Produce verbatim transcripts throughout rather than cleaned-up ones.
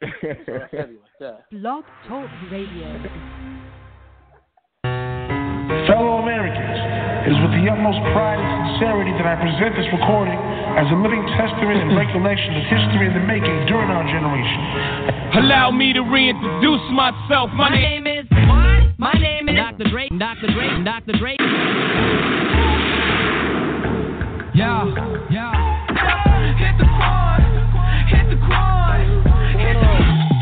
So that's heavy like that. Blog Talk Radio. Fellow Americans, it is with the utmost pride and sincerity that I present this recording as a living testament and recollection of history in the making during our generation. Allow me to reintroduce myself. My, My name is what? My name is Doctor Dre. Doctor Dre. Doctor Dre. Yeah, yeah. Hit the quad. Hit the quad. Hit the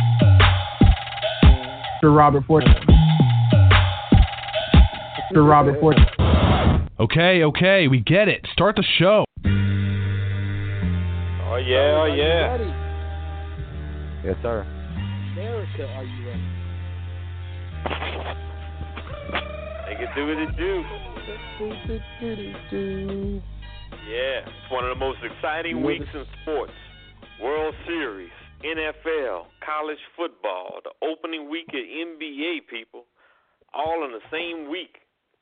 Mister Robert Ford. Mister Robert Ford. Okay, okay, we get it. Start the show. Oh yeah, oh yeah. Ready? Yes, sir. America, are you ready? They can do what it do. Yeah, it's one of the most exciting weeks in sports. World Series, N F L, college football, the opening week of N B A, people, all in the same week.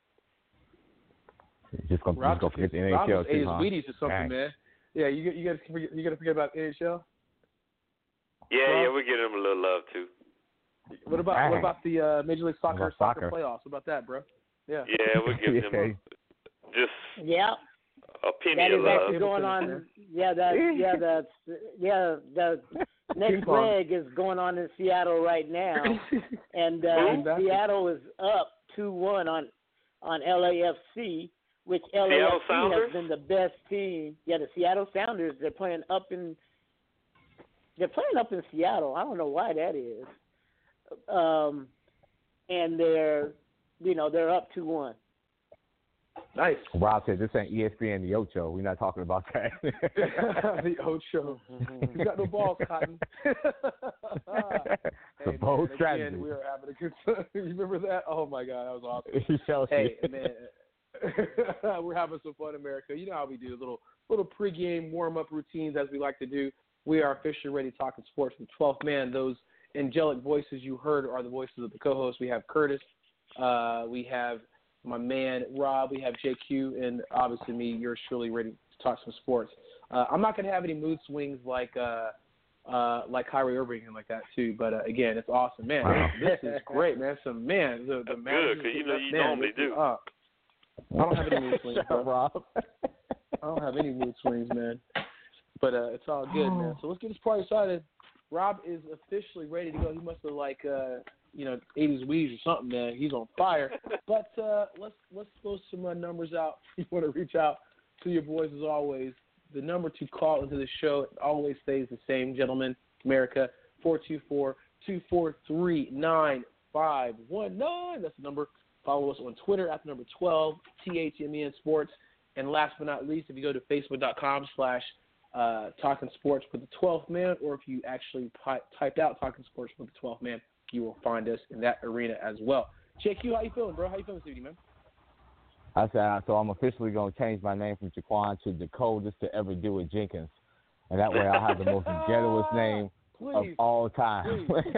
Just go, just go forget the N H L Rob just ate too, his huh? Wheaties or something, Dang. man. Yeah, you you got to you got to forget about N H L. Yeah, Well, yeah, we're giving them a little love too. What about Dang. what about the uh, Major League Soccer, What about soccer soccer? playoffs? What about that, bro? Yeah. Yeah, we're giving them a, just Yeah, a penny that of is love. actually going on. Yeah, that yeah that's yeah the next Ping pong. leg is going on in Seattle right now, and uh, Who? Seattle is up two one on on L A F C, which L A F C Seattle has Sounders? been the best team. Yeah, the Seattle Sounders. They're playing up in they're playing up in Seattle. I don't know why that is. Um, and they're you know they're up two one. Nice. Rob said this ain't E S P N the Ocho. We're not talking about that. The Ocho. You got no balls, Cotton. It's a Hey, bold man, strategy. Again, we are having a good time. You remember that? Oh my God, that was awesome. Chelsea. Hey, man, we're having some fun, America. You know how we do little little pregame warm up routines as we like to do. We are officially ready talking sports with the twelfth man. Those angelic voices you heard are the voices of the co-hosts. We have Curtis, uh, we have my man Rob, we have J Q, and obviously me. Yours truly, ready to talk some sports. Uh, I'm not gonna have any mood swings like uh, uh, like Kyrie Irving and like that too. But uh, again, it's awesome, man. Wow. This is great, man. Some man, the the That's man, good, 'cause you know you man, normally this is do. Up. I don't have any mood swings, bro. Rob. I don't have any mood swings, man. But uh, it's all good, man. So let's get this party started. Rob is officially ready to go. He must have like uh, you know eighties weeds or something, man. He's on fire. But uh, let's let's throw some uh, numbers out. If you want to reach out to your boys as always. The number to call into the show always stays the same, gentlemen. America four two four, two four three, nine five one nine. That's the number. Follow us on Twitter at the number twelve T H M E N Sports. And last but not least, if you go to facebook.com slash uh, Talking Sports with the twelfth man, or if you actually pi- type out Talking Sports with the twelfth man, you will find us in that arena as well. J Q, how you feeling, bro? How you feeling this evening, man? I said, so I'm officially going to change my name from Jaquan to the coldest to ever do it Jenkins. And that way I'll have the most ghettoest name Please. of all time. Please.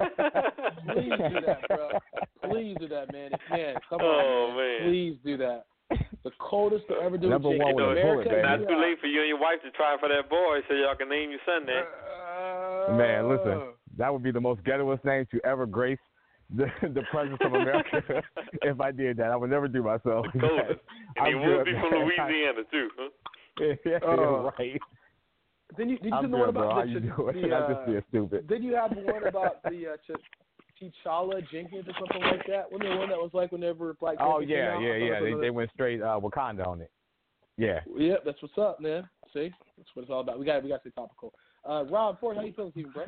Please do that, bro. Please do that, man. Man, come Oh, on, man. man. Please do that. The coldest to ever do Number it. one You know, with a it's bullet, baby. not too late for you and your wife to try for that boy, so y'all can name your son that. Uh, Man, listen, that would be the most ghettoest name to ever grace the, the presence of America. If I did that, I would never do myself. The coldest. And he I'm will good, be man. from Louisiana, too. Huh? Yeah, Uh, right. Then you, did you I'm see the one good, bro. about How the, you doing? the, I'm uh, just being stupid. Did you have one about the uh, Ch- T'Challa Jenkins or something like that? Wasn't there one that was like whenever Black Oh, Panther came yeah, out? yeah, I thought yeah. it was They, another- they went straight uh, Wakanda on it. Yeah. Yep, that's what's up, man. See, that's what it's all about. We got we got to stay topical. Uh, Rob Ford, how you feeling, Stephen, bro?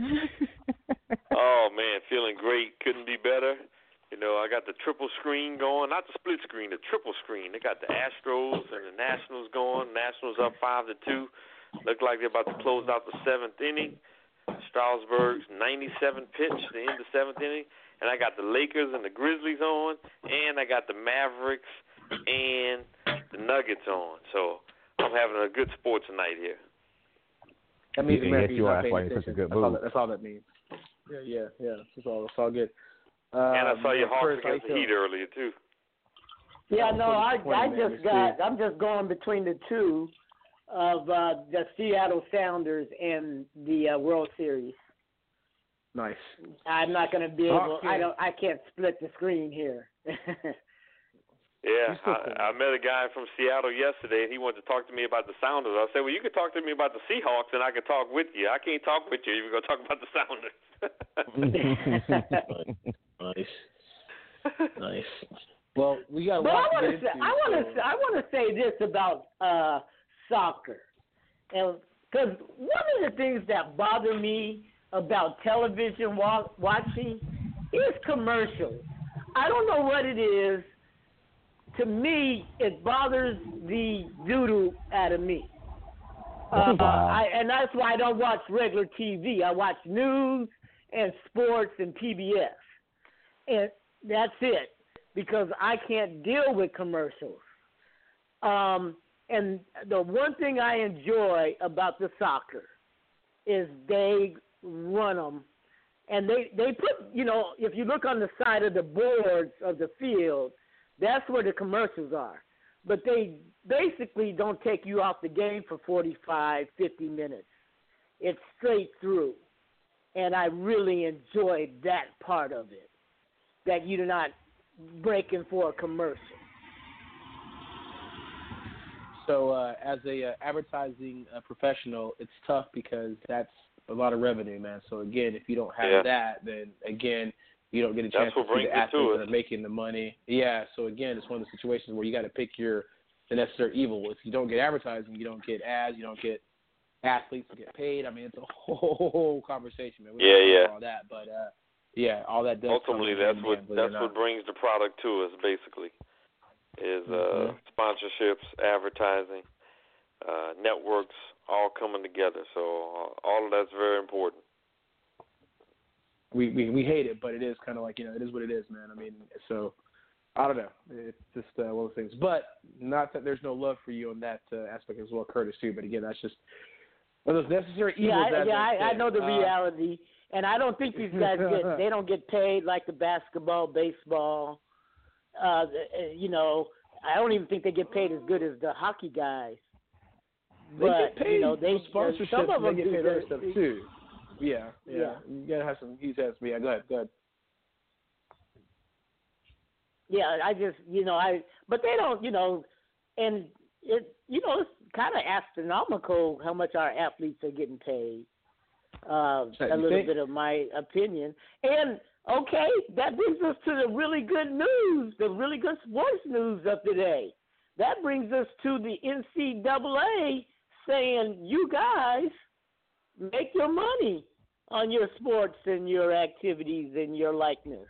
Oh, man, feeling great. Couldn't be better. You know, I got the triple screen going, not the split screen, the triple screen. They got the Astros and the Nationals going. Nationals up five to two. Look like they're about to close out the seventh inning. Strasburg's ninety-seven pitch, the end of the seventh inning. And I got the Lakers and the Grizzlies on, and I got the Mavericks and the Nuggets on. So I'm having a good sports night here. That means Yeah, America yes, you is not are. That's paying why you're such a attention. good That's all, move. that, that's all that means. Yeah, yeah, yeah. That's all. That's all good. Uh, And I saw your Hawks Curtis, how you against the feeling? Heat earlier, too. Yeah, no, I I man, just it's got good. I'm just going between the two of uh, the Seattle Sounders and the uh, World Series. Nice. I'm not going to be able. Okay. I don't. I can't split the screen here. Yeah, I, I met a guy from Seattle yesterday, and he wanted to talk to me about the Sounders. I said, well, you can talk to me about the Seahawks, and I can talk with you. I can't talk with you if you're going to talk about the Sounders. Nice. Nice. Well, we got a but lot I to want get to say, into. I want so. to. I want to say this about uh, soccer, and because one of the things that bother me about television wa- watching is commercials. I don't know what it is. To me, it bothers the doo-doo out of me. Uh, I, and that's why I don't watch regular T V. I watch news and sports and P B S. And that's it, because I can't deal with commercials. Um, and the one thing I enjoy about the soccer is they run them. And they, they put, you know, if you look on the side of the boards of the field, that's where the commercials are. But they basically don't take you off the game for forty-five, fifty minutes. It's straight through. And I really enjoyed that part of it, that you're not breaking for a commercial. So uh, as a uh, advertising uh, professional, it's tough because that's a lot of revenue, man. So, again, if you don't have Yeah. that, then, again, you don't get a chance That's what to see brings the it athletes to that it. are making the money. Yeah, so, again, it's one of the situations where you got to pick your the necessary evil. If you don't get advertising, you don't get ads, you don't get athletes to get paid. I mean, it's a whole conversation, man. We Yeah, don't talk yeah. about all that, but, uh, yeah, all that does Ultimately, come in that's hand, what man, believe it that's or what not. brings the product to us, basically, is uh, Mhm. sponsorships, advertising, uh, networks, all coming together. So uh, all of that's very important. We, we we hate it, but it is kind of like, you know, it is what it is, man. I mean, so I don't know. It's just uh, one of those things. But not that there's no love for you on that uh, aspect as well, Curtis, too. But again, that's just one of those necessary evils. Yeah, I, as yeah, they I, I say. know the Uh, reality, and I don't think these guys get they don't get paid like the basketball, baseball. Uh, you know, I don't even think they get paid as good as the hockey guys. They But get paid you know, they for sponsorships. some of them they get do paid other the- stuff too. Yeah, yeah, Yeah. You gotta have some. He's has me. Yeah, go ahead, go ahead. Yeah, I just, you know, I, but they don't, you know, and it, you know, it's kind of astronomical how much our athletes are getting paid. Uh, So a you little think- bit of my opinion. And, okay, that brings us to the really good news, the really good sports news of today. That brings us to the N C double A saying, you guys make your money on your sports and your activities and your likeness.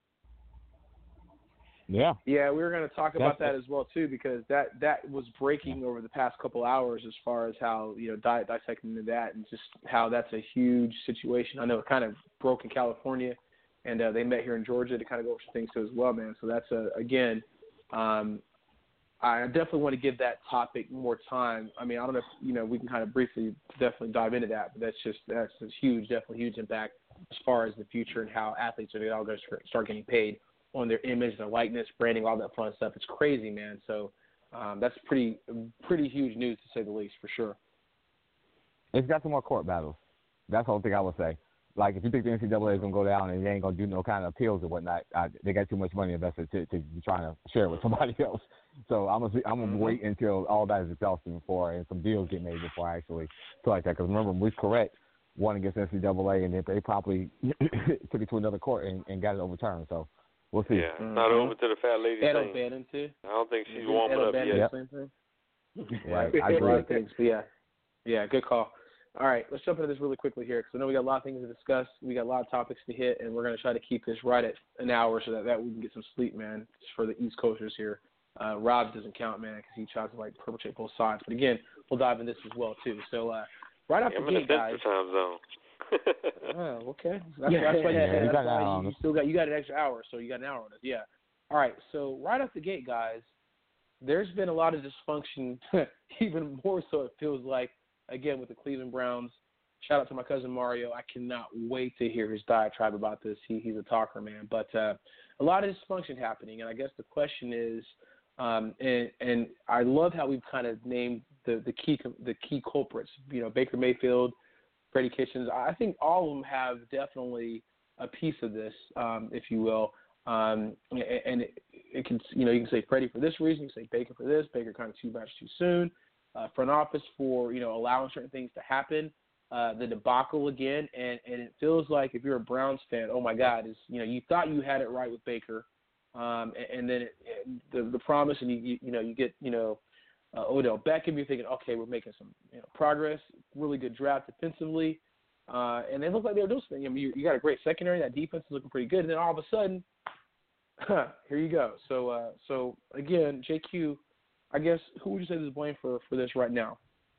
Yeah. Yeah, we were going to talk about That's that as well too, because that that was breaking over the past couple hours as far as how, you know, di- dissecting into that and just how that's a huge situation. I know it kind of broke in California, and uh, they met here in Georgia to kind of go over some things too as well, man. So that's a, again, um, I definitely want to give that topic more time. I mean, I don't know if, you know, we can kind of briefly definitely dive into that, but that's just that's a huge, definitely huge impact as far as the future and how athletes are all going to start getting paid on their image, their likeness, branding, all that fun stuff. It's crazy, man. So um, that's pretty pretty huge news, to say the least, for sure. It's got some more court battles. That's the whole thing I would say. Like, if you think the N C double A is going to go down and they ain't going to do no kind of appeals or whatnot, I, they got too much money invested to, to be trying to share it with somebody else. So I'm going to I'm gonna wait until all that is exhausted before and some deals get made before I actually feel like that. Because remember, Maurice Correct won against N C double A, and they, they probably took it to another court and, and got it overturned. So we'll see. Yeah, Mm-hmm. not over to the fat lady Ed thing. O'Bannon, too. I don't think she's Ed warming up O'Bannon, yet. same thing. Right, I A agree. lot of things, but yeah. Yeah, good call. All right, let's jump into this really quickly here because I know we got a lot of things to discuss. We got a lot of topics to hit, and we're going to try to keep this right at an hour so that, that we can get some sleep, man, just for the East Coasters here. Uh, Rob doesn't count, man, because he tries to, like, perpetrate both sides. But, again, we'll dive in this as well, too. So, uh, right off Yeah, the I'm in gate, the guys. Central time zone. Oh, okay. That's, Yeah. that's why, you, Yeah, that's you got an why hour you, on you us. still got you got an extra hour, so you got an hour on us. Yeah. All right. So right off the gate, guys, there's been a lot of dysfunction, even more so it feels like, again, with the Cleveland Browns. Shout out to my cousin Mario. I cannot wait to hear his diatribe about this. He, he's a talker, man. But uh, a lot of dysfunction happening, and I guess the question is, um, and, and I love how we've kind of named the, the key the key culprits. You know, Baker Mayfield, Freddie Kitchens. I think all of them have definitely a piece of this, um, if you will. Um, and it, it can, you know, you can say Freddie for this reason, you can say Baker for this, Baker kind of too much too soon. Uh, front office for, you know, allowing certain things to happen. Uh, the debacle again, and, and it feels like if you're a Browns fan, oh my God, is you know you thought you had it right with Baker, um, and, and then it, the the promise, and you, you you know you get you know uh, Odell Beckham, you're thinking, okay, we're making some you know, progress, really good draft defensively, uh, and they look like they're doing something. I mean, you, you got a great secondary, that defense is looking pretty good, and then all of a sudden, huh, here you go. So uh, so again, J Q, I guess who would you say is to blame for for this right now?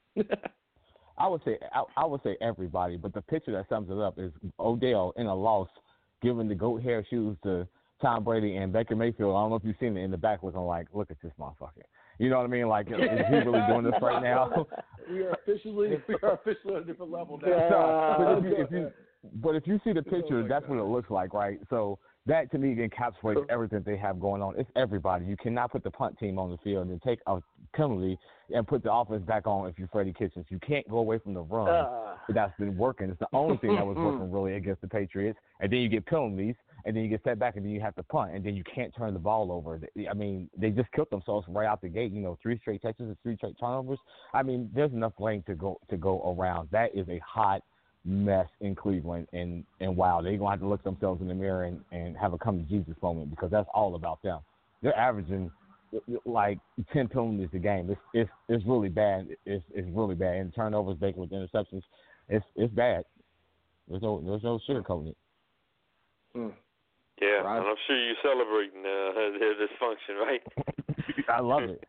I would say I, I would say everybody, but the picture that sums it up is Odell in a loss, giving the goat hair shoes to Tom Brady and Baker Mayfield. I don't know if you've seen it in the back, looking like, look at this motherfucker. You know what I mean? Like, is he really doing this right now? we are officially we are officially on a different level now. Uh, but, if you, if you, but if you see the picture, oh that's God. what it looks like, right? So that to me encapsulates everything they have going on. It's everybody. You cannot put the punt team on the field and take a penalty and put the offense back on if you're Freddie Kitchens. You can't go away from the run. Uh. That's been working. It's the only thing that was working really against the Patriots. And then you get penalties, and then you get set back, and then you have to punt, and then you can't turn the ball over. I mean, they just killed themselves right out the gate. You know, three straight touches and three straight turnovers. I mean, there's enough blame to go to go around. That is a hot mess in Cleveland, and, and wow, they're going to have to look themselves in the mirror and, and have a come-to-Jesus moment, because that's all about them. They're averaging like ten penalties a game. It's it's it's really bad. It's it's really bad. And turnovers, Baker with interceptions, it's it's bad. There's no there's no sugarcoating it. Mm. Yeah, right. And I'm sure you're celebrating uh, their dysfunction, right? I love it.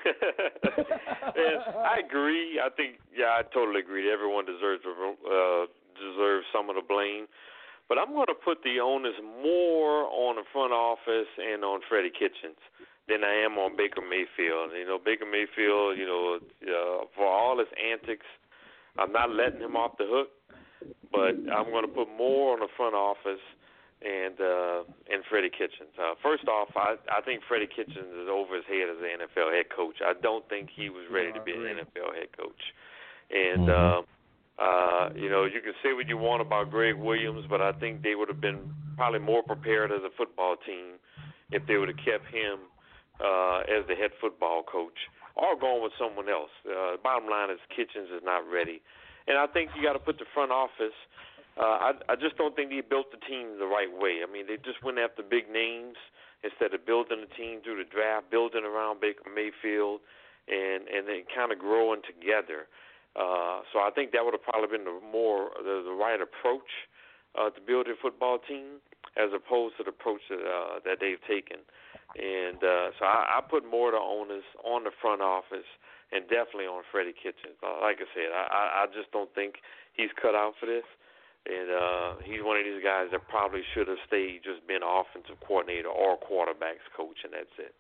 And I agree. I think, yeah, I totally agree. Everyone deserves uh, deserves some of the blame. But I'm going to put the onus more on the front office and on Freddie Kitchens than I am on Baker Mayfield. You know, Baker Mayfield, you know, uh, for all his antics, I'm not letting him off the hook. But I'm going to put more on the front office and uh, and Freddie Kitchens. Uh, first off, I, I think Freddie Kitchens is over his head as an N F L head coach. I don't think he was ready to be an N F L head coach. And, uh, uh, you know, you can say what you want about Greg Williams, but I think they would have been probably more prepared as a football team if they would have kept him uh, as the head football coach or gone with someone else. Uh, bottom line is Kitchens is not ready. And I think you got to put the front office Uh, I, I just don't think they built the team the right way. I mean, they just went after big names instead of building the team through the draft, building around Baker Mayfield, and and then kind of growing together. Uh, so I think that would have probably been the more the, the right approach uh, to build a football team, as opposed to the approach that uh, that they've taken. And uh, so I, I put more of the onus on the front office and definitely on Freddie Kitchens. Uh, like I said, I, I just don't think he's cut out for this. And uh, he's one of these guys that probably should have stayed just being offensive coordinator or quarterbacks coach, and that's it.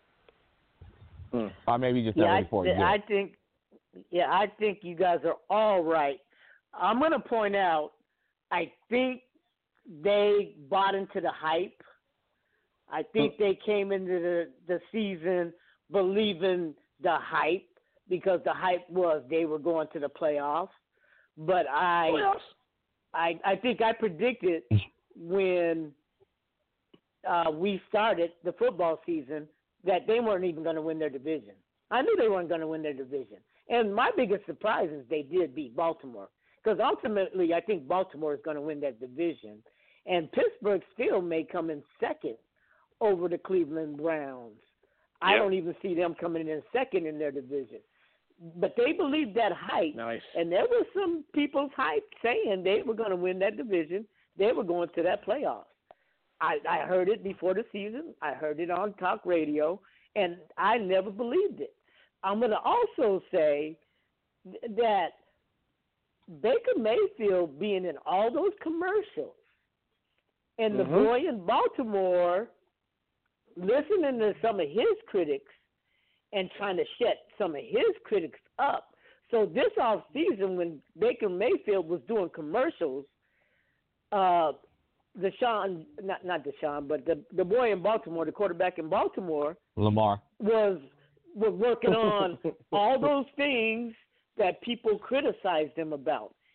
Hmm. Or maybe just yeah, I, for th- I think, yeah, I think you guys are all right. I'm going to point out, I think they bought into the hype. I think hmm. they came into the, the season believing the hype, because the hype was they were going to the playoffs. But I... Playoffs? I, I think I predicted when uh, we started the football season that they weren't even going to win their division. I knew they weren't going to win their division. And my biggest surprise is they did beat Baltimore, because ultimately I think Baltimore is going to win that division. And Pittsburgh still may come in second over the Cleveland Browns. I yep. don't even see them coming in second in their division. But they believed that hype, nice. And there was some people's hype saying they were going to win that division. They were going to that playoffs. I, I heard it before the season. I heard it on talk radio, and I never believed it. I'm going to also say that Baker Mayfield being in all those commercials and the mm-hmm. boy in Baltimore listening to some of his critics and trying to shut some of his critics up. So this off season, when Baker Mayfield was doing commercials, uh, Deshaun, not not Deshaun, but the the boy in Baltimore, the quarterback in Baltimore, Lamar, was was working on all those things that people criticized him about.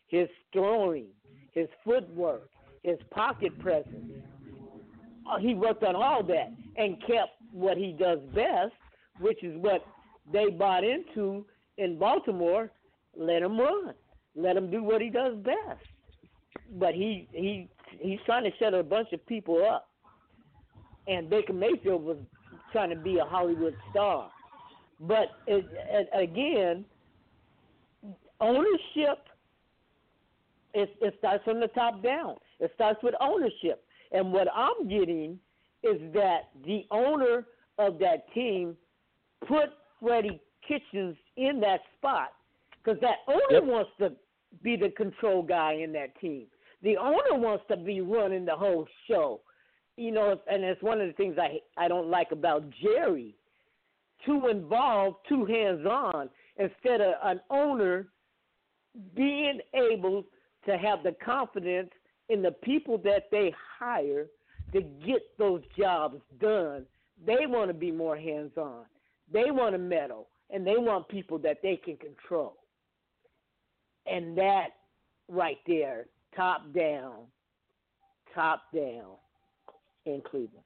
his throwing, his footwork, his pocket presence. Uh, he worked on all that and kept what he does best, which is what they bought into in Baltimore. Let him run. Let him do what he does best. But he he he's trying to shut a bunch of people up. And Baker Mayfield was trying to be a Hollywood star. But it, it, again, ownership, it, it starts from the top down. It starts with ownership. And what I'm getting is that the owner of that team put Freddie Kitchens in that spot because that owner yep. wants to be the control guy in that team. The owner wants to be running the whole show. You know, and it's one of the things I I don't like about Jerry. Too involved, too hands-on, instead of an owner being able to have the confidence in the people that they hire to get those jobs done. They want to be more hands-on. They want to meddle, and they want people that they can control. And that right there, top down, top down in Cleveland.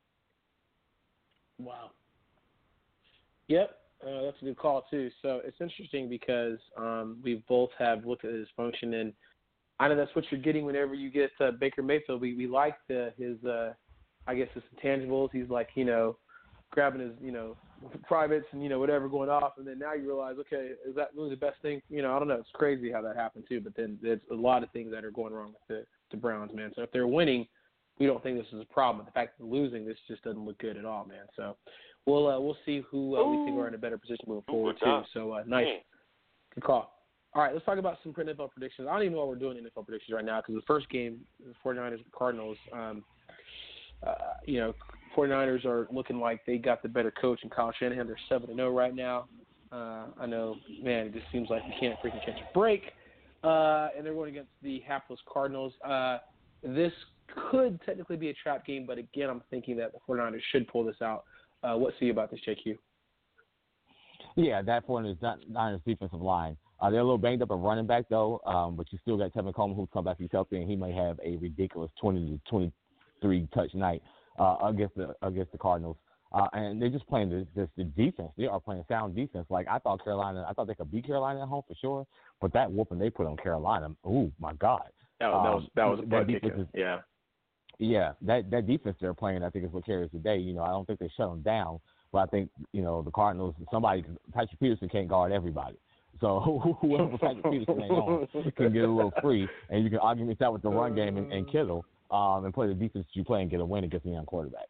Wow. Yep, uh, that's a good call, too. So it's interesting because um, we both have looked at his function, and I know that's what you're getting whenever you get uh, Baker Mayfield. We we like the, his, uh, I guess, his intangibles. He's like, you know, grabbing his, you know, privates and, you know, whatever going off. And then now you realize, okay, is that really the best thing? You know, I don't know. It's crazy how that happened, too. But then there's a lot of things that are going wrong with the, the Browns, man. So if they're winning, we don't think this is a problem. But the fact that they're losing, this just doesn't look good at all, man. So we'll uh, we'll see who uh, we think are in a better position moving forward, too. So uh, nice. Good call. All right, let's talk about some N F L predictions. I don't even know what we're doing in N F L predictions right now because the first game, the 49ers and Cardinals, um, uh, you know, 49ers are looking like they got the better coach in Kyle Shanahan. They're seven and oh right now. Uh, I know, man, it just seems like you can't freaking catch a break. Uh, and they're going against the hapless Cardinals. Uh, this could technically be a trap game, but again, I'm thinking that the 49ers should pull this out. Uh, what say you about this, J Q? Yeah, that 49ers defensive line. Uh, they're a little banged up at running back, though, um, but you still got Tevin Coleman who's come back. He's healthy, and he may have a ridiculous twenty to twenty-three touch night uh, against the against the Cardinals. Uh, and they're just playing the, the, the defense. They are playing sound defense. Like, I thought Carolina – I thought they could beat Carolina at home for sure, but that whooping they put on Carolina, ooh, my God. That was, um, that was, that was a that defense is, yeah. Yeah, that, that defense they're playing, I think, is what carries the day. You know, I don't think they shut them down, but I think, you know, the Cardinals, somebody – Patrick Peterson can't guard everybody. So whoever Patrick Peterson ain't on can get a little free, and you can augment that with the run game and, and Kittle um, and play the defense you play and get a win against the young quarterback.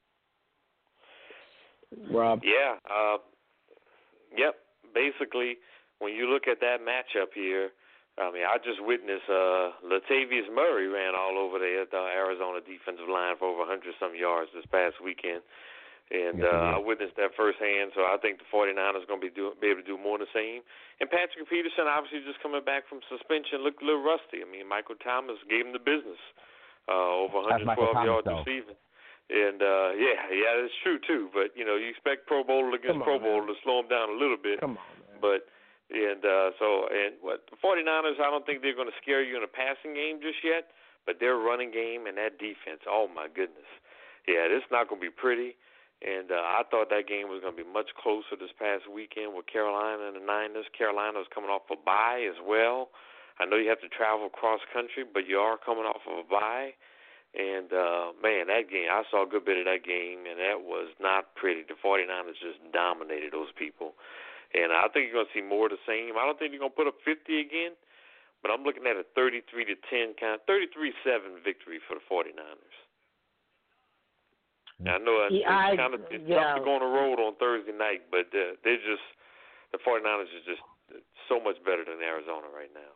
Rob? Yeah. Uh, yep. Basically, when you look at that matchup here, I mean, I just witnessed uh, Latavius Murray ran all over there at the Arizona defensive line for over one hundred some yards this past weekend. And uh, I witnessed that firsthand, so I think the 49ers are going to be, do, be able to do more of the same. And Patrick Peterson, obviously just coming back from suspension, looked a little rusty. I mean, Michael Thomas gave him the business, uh, over one hundred twelve yards receiving. And, uh, yeah, yeah, that's true, too. But, you know, you expect Pro Bowler against on, Pro Bowler to slow him down a little bit. Come on, man. But, and uh, so, and what the 49ers, I don't think they're going to scare you in a passing game just yet, but their running game and that defense, oh, my goodness. Yeah, this is not going to be pretty. And uh, I thought that game was going to be much closer this past weekend with Carolina and the Niners. Carolina is coming off a bye as well. I know you have to travel cross country, but you are coming off of a bye. And, uh, man, that game, I saw a good bit of that game, and that was not pretty. The 49ers just dominated those people. And I think you're going to see more of the same. I don't think you're going to put up fifty again, but I'm looking at a thirty-three to ten kind of thirty-three seven victory for the 49ers. Now, I know it's, yeah, it's kind of it's yeah. tough to go on the road on Thursday night, but uh, they're just the 49ers are just so much better than Arizona right now.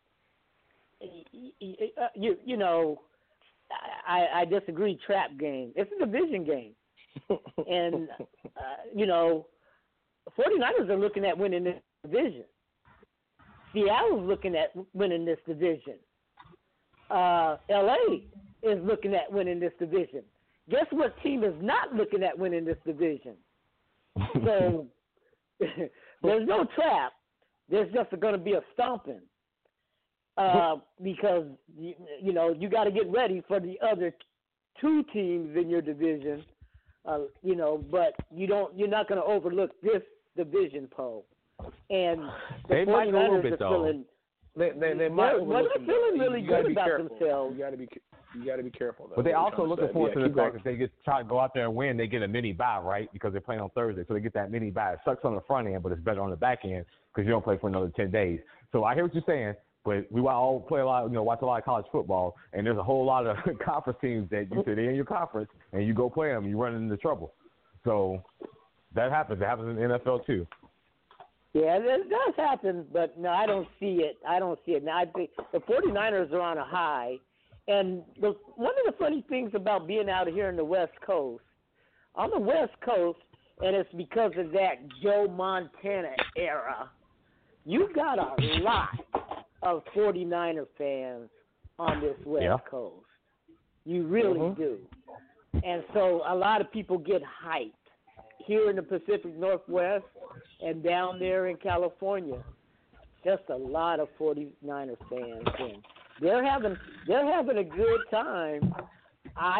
You you know, I, I disagree. Trap game. It's a division game, and uh, you know, 49ers are looking at winning this division. Seattle's looking at winning this division. Uh, L A is looking at winning this division. Guess what team is not looking at winning this division? So there's no trap. There's just going to be a stomping. uh, because you, you know you got to get ready for the other two teams in your division. Uh, you know, but you don't. You're not going to overlook this division poll. And the they might go a little bit are though. feeling, They they, they might they're, well, they're feeling really you gotta good be about careful. themselves. You got to be you got to be careful though. But they What also you're looking trying to forward say. to Yeah, the keep fact going. that they just try to go out there and win. They get a mini bye, right? Because they're playing on Thursday, so they get that mini bye. It sucks on the front end, but it's better on the back end because you don't play for another ten days. So I hear what you're saying, but we all play a lot, you know, watch a lot of college football, and there's a whole lot of conference teams that you say they're in your conference, and you go play them, and you run into trouble. So that happens. It happens in the N F L too. Yeah, it does happen, but no, I don't see it. I don't see it. Now, I think the 49ers are on a high, and the, one of the funny things about being out here in the West Coast, on the West Coast, and it's because of that Joe Montana era, you got a lot of 49er fans on this West Yeah. Coast. You really Mm-hmm. do. And so a lot of people get hyped here in the Pacific Northwest and down there in California. Just a lot of 49er fans, and they're having they're having a good time. I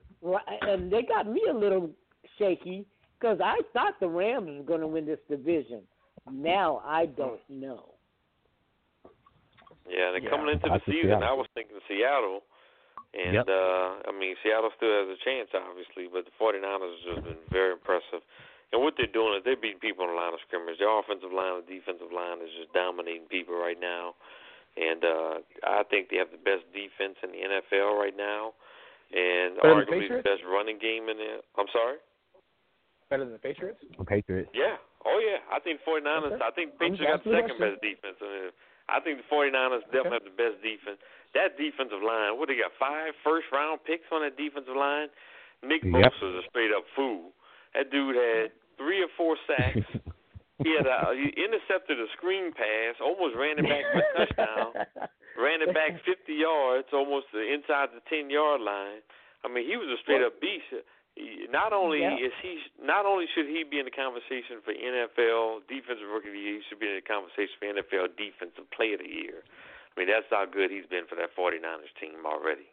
and they got me a little shaky because I thought the Rams was going to win this division. Now I don't know. Yeah, they're Yeah, coming into the I see season. Seattle. I was thinking Seattle. And, Yep. uh, I mean, Seattle still has a chance, obviously, but the 49ers have just been very impressive. And what they're doing is they're beating people on the line of scrimmage. Their offensive line and defensive line is just dominating people right now. And uh, I think they have the best defense in the N F L right now, and Better than the arguably the Patriots? best running game in the – I'm sorry? Better than the Patriots? The Patriots. Yeah. Oh, yeah. I think 49ers, Okay. I think I'm Patriots got the asking a second question. best defense. I, mean, I think the 49ers definitely have the best defense. That defensive line, what, they got five first-round picks on that defensive line? Nick Yep. Bosa's a straight-up fool. That dude had three or four sacks. He had a, he intercepted a screen pass, almost ran it back for a touchdown, ran it back fifty yards, almost inside the ten-yard line. I mean, he was a straight-up beast. He, not only Yeah. is he, not only should he be in the conversation for N F L Defensive Rookie of the Year, he should be in the conversation for N F L Defensive Player of the Year. I mean, that's how good he's been for that 49ers team already.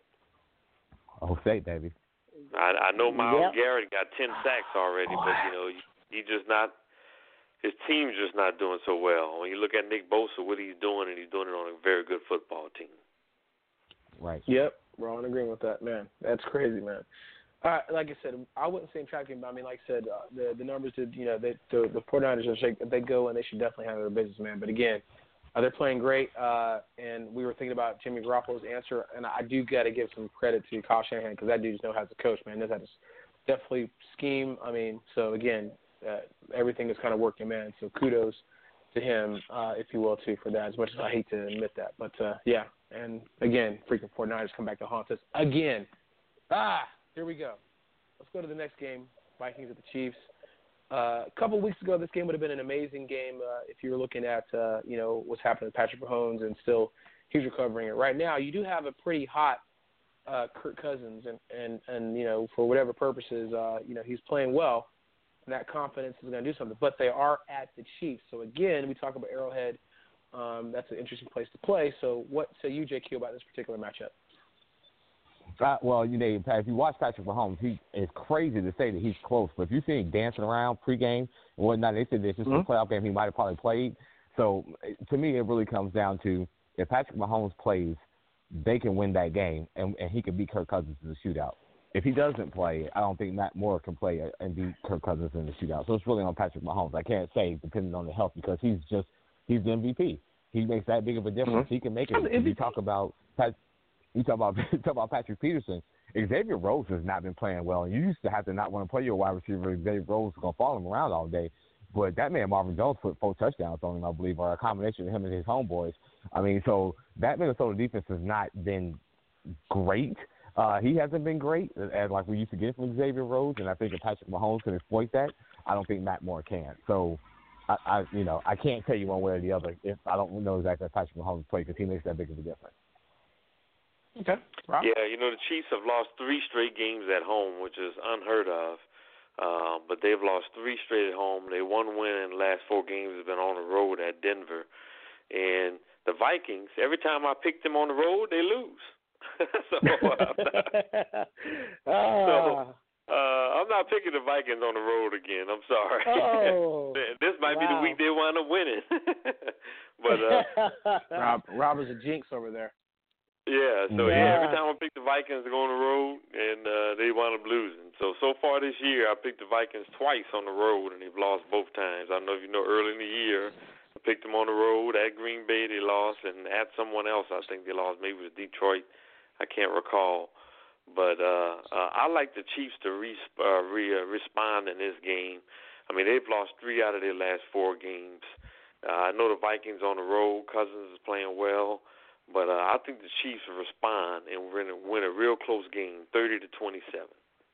Oh, say, baby. I, I know Myles Yep. Garrett got ten sacks already, but you know he, he just not. His team's just not doing so well. When you look at Nick Bosa, what he's doing, and he's doing it on a very good football team. Right. Yep, we're all in agreement with that, man. That's crazy, man. Uh, like I said, I wouldn't say tracking, but I mean, like I said, uh, the the numbers did, you know, they, the the 49ers are shake. They go and they should definitely handle their business, man. But again, uh, they're playing great, uh, and we were thinking about Jimmy Garoppolo's answer, and I do got to give some credit to Kyle Shanahan because that dude just knows how to coach, man. Knows how to definitely scheme. I mean, so again, uh, everything is kind of working, man. So kudos to him, uh, if you will, too, for that. As much as I hate to admit that, but uh, yeah. And again, freaking 49ers come back to haunt us again. Ah. Here we go. Let's go to the next game, Vikings at the Chiefs. Uh, a couple weeks ago, this game would have been an amazing game uh, if you were looking at, uh, you know, what's happening with Patrick Mahomes, and still he's recovering it. Right now, you do have a pretty hot uh, Kirk Cousins, and, and, and, you know, for whatever purposes, uh, you know, he's playing well, and that confidence is going to do something. But they are at the Chiefs. So, again, we talk about Arrowhead. Um, that's an interesting place to play. So what say you, J Q, about this particular matchup? Uh, well, you know, if you watch Patrick Mahomes, he it's crazy to say that he's close. But if you see him dancing around pregame and whatnot, they said this is Mm-hmm. a playoff game he might have probably played. So to me, it really comes down to if Patrick Mahomes plays, they can win that game, and, and he can beat Kirk Cousins in the shootout. If he doesn't play, I don't think Matt Moore can play and beat Kirk Cousins in the shootout. So it's really on Patrick Mahomes. I can't say depending on the health because he's just he's the M V P. He makes that big of a difference. Mm-hmm. He can make it. If you talk about Pat, you talk about you talk about Patrick Peterson. Xavier Rhodes has not been playing well. You used to have to not want to play your wide receiver. Xavier Rhodes is going to follow him around all day. But that man, Marvin Jones, put four touchdowns on him, I believe, or a combination of him and his homeboys. I mean, so that Minnesota defense has not been great. Uh, he hasn't been great, as like we used to get from Xavier Rhodes, and I think if Patrick Mahomes can exploit that, I don't think Matt Moore can. So, I, I you know, I can't tell you one way or the other if I don't know exactly if Patrick Mahomes plays because he makes that big of a difference. Okay. Rob? Yeah, you know, the Chiefs have lost three straight games at home, which is unheard of. Uh, but they've lost three straight at home. They one win in the last four games has been on the road at Denver. And the Vikings, every time I pick them on the road, they lose. so, uh, so uh, I'm not picking the Vikings on the road again. I'm sorry. Oh, this might wow. be the week they wind up winning. but uh, Rob, Rob is a jinx over there. Yeah, so yeah. yeah, every time I pick the Vikings to go on the road, and uh, they wind up losing. So, so far this year, I picked the Vikings twice on the road, and they've lost both times. I don't know if you know, early in the year, I picked them on the road. At Green Bay, they lost, and at someone else, I think they lost. Maybe it was Detroit. I can't recall. But uh, uh, I like the Chiefs to re- uh, re- uh, respond in this game. I mean, they've lost three out of their last four games. Uh, I know the Vikings on the road. Cousins is playing well. But uh, I think the Chiefs will respond and we're going to win a real close game, thirty to twenty-seven.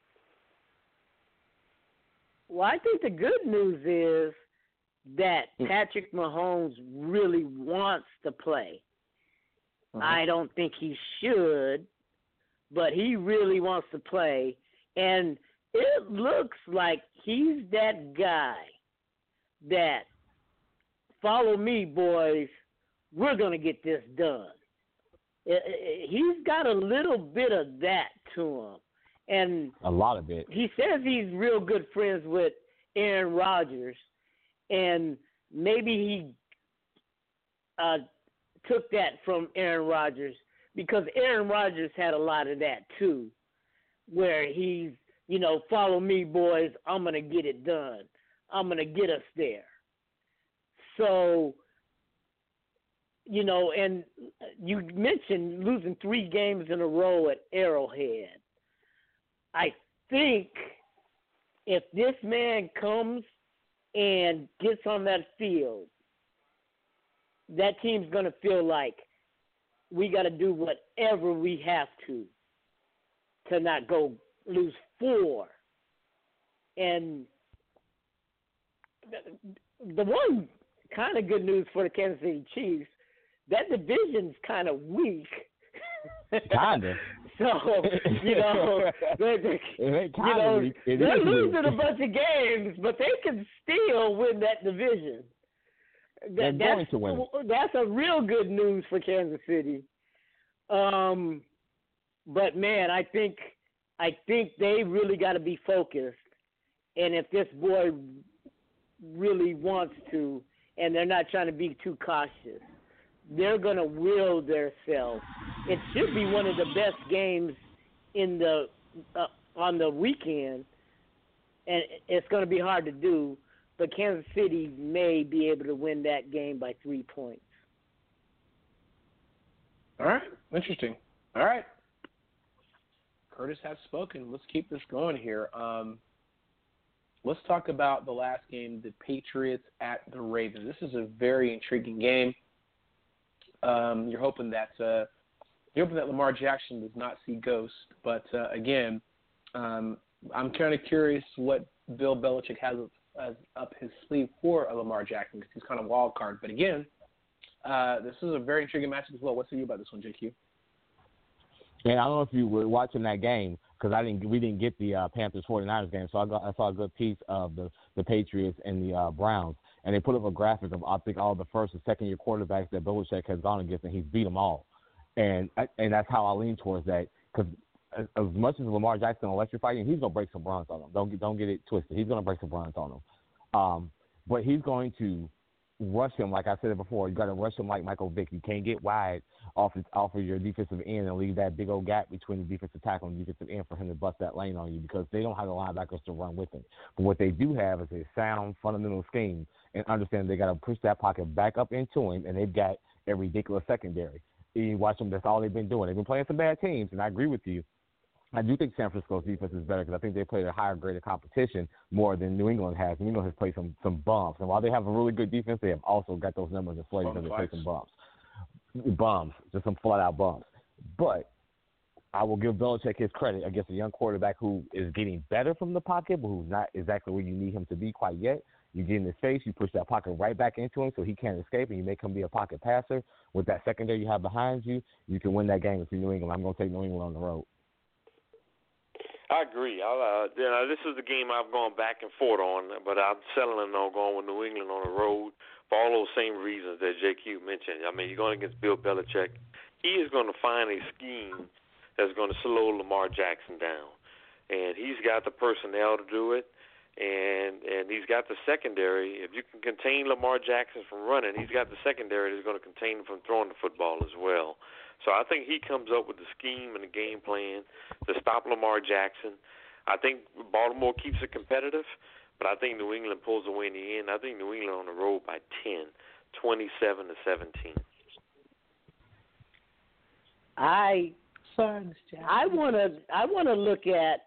Well, I think the good news is that Patrick Mahomes really wants to play. Uh-huh. I don't think he should, but he really wants to play. And it looks like he's that guy that, follow me, boys, we're going to get this done. He's got a little bit of that to him. And a lot of it. He says he's real good friends with Aaron Rodgers, and maybe he uh, took that from Aaron Rodgers because Aaron Rodgers had a lot of that too, where he's, you know, follow me, boys, I'm going to get it done. I'm going to get us there. So, you know, and you mentioned losing three games in a row at Arrowhead. I think if this man comes and gets on that field, that team's going to feel like we got to do whatever we have to to not go lose four. And the, the one kind of good news for the Kansas City Chiefs, that division's kind of weak. Kind of. So, you know, they're, they're, you know, it they're is losing weak. a bunch of games, but they can still win that division. They're That, going that's, to win. That's a real good news for Kansas City. Um, but, man, I think I think they really got to be focused. And if this boy really wants to, and they're not trying to be too cautious, they're going to will themselves. It should be one of the best games in the uh, on the weekend, and it's going to be hard to do, but Kansas City may be able to win that game by three points. All right. Interesting. All right. Curtis has spoken. Let's keep this going here. Um, let's talk about the last game, the Patriots at the Ravens. This is a very intriguing game. Um, you're hoping that uh, you're hoping that Lamar Jackson does not see ghosts, but uh, again, um, I'm kind of curious what Bill Belichick has, has up his sleeve for a Lamar Jackson because he's kind of a wild card. But again, uh, this is a very intriguing matchup as well. What's you about this one, J Q? Yeah, I don't know if you were watching that game because I didn't. We didn't get the uh, Panthers forty-niners game, so I, got, I saw a good piece of the, the Patriots and the uh, Browns. And they put up a graphic of, I think, all the first and second year quarterbacks that Belichick has gone against, and he's beat them all. And and that's how I lean towards that. Because as, as much as Lamar Jackson electrifying, he's going to break some runs on them. Don't get, don't get it twisted. He's going to break some runs on them. Um, but he's going to rush him, like I said it before. You got to rush him like Michael Vick. You can't get wide off of, off of your defensive end and leave that big old gap between the defensive tackle and the defensive end for him to bust that lane on you because they don't have the linebackers to run with him. But what they do have is a sound, fundamental scheme and understand they got to push that pocket back up into him, and they've got a ridiculous secondary. You watch them, that's all they've been doing. They've been playing some bad teams, and I agree with you. I do think San Francisco's defense is better because I think they played a higher grade of competition more than New England has. New England has played some some bumps, and while they have a really good defense, they have also got those numbers inflated because they play some bumps, bumps, just some flat out bumps. But I will give Belichick his credit against a young quarterback who is getting better from the pocket, but who's not exactly where you need him to be quite yet. You get in his face, you push that pocket right back into him so he can't escape, and you make him be a pocket passer. With that secondary you have behind you, you can win that game if you're New England. I'm going to take New England on the road. I agree. I'll, uh, you know, this is the game I've gone back and forth on, but I'm settling on going with New England on the road. for all those same reasons that J Q mentioned. I mean, you're going against Bill Belichick. He is going to find a scheme that's going to slow Lamar Jackson down. And he's got the personnel to do it, and and he's got the secondary. If you can contain Lamar Jackson from running, he's got the secondary that's going to contain him from throwing the football as well. So I think he comes up with the scheme and the game plan to stop Lamar Jackson. I think Baltimore keeps it competitive, but I think New England pulls away in the end. I think New England on the road by ten, twenty-seven to seventeen. I I want to I want to look at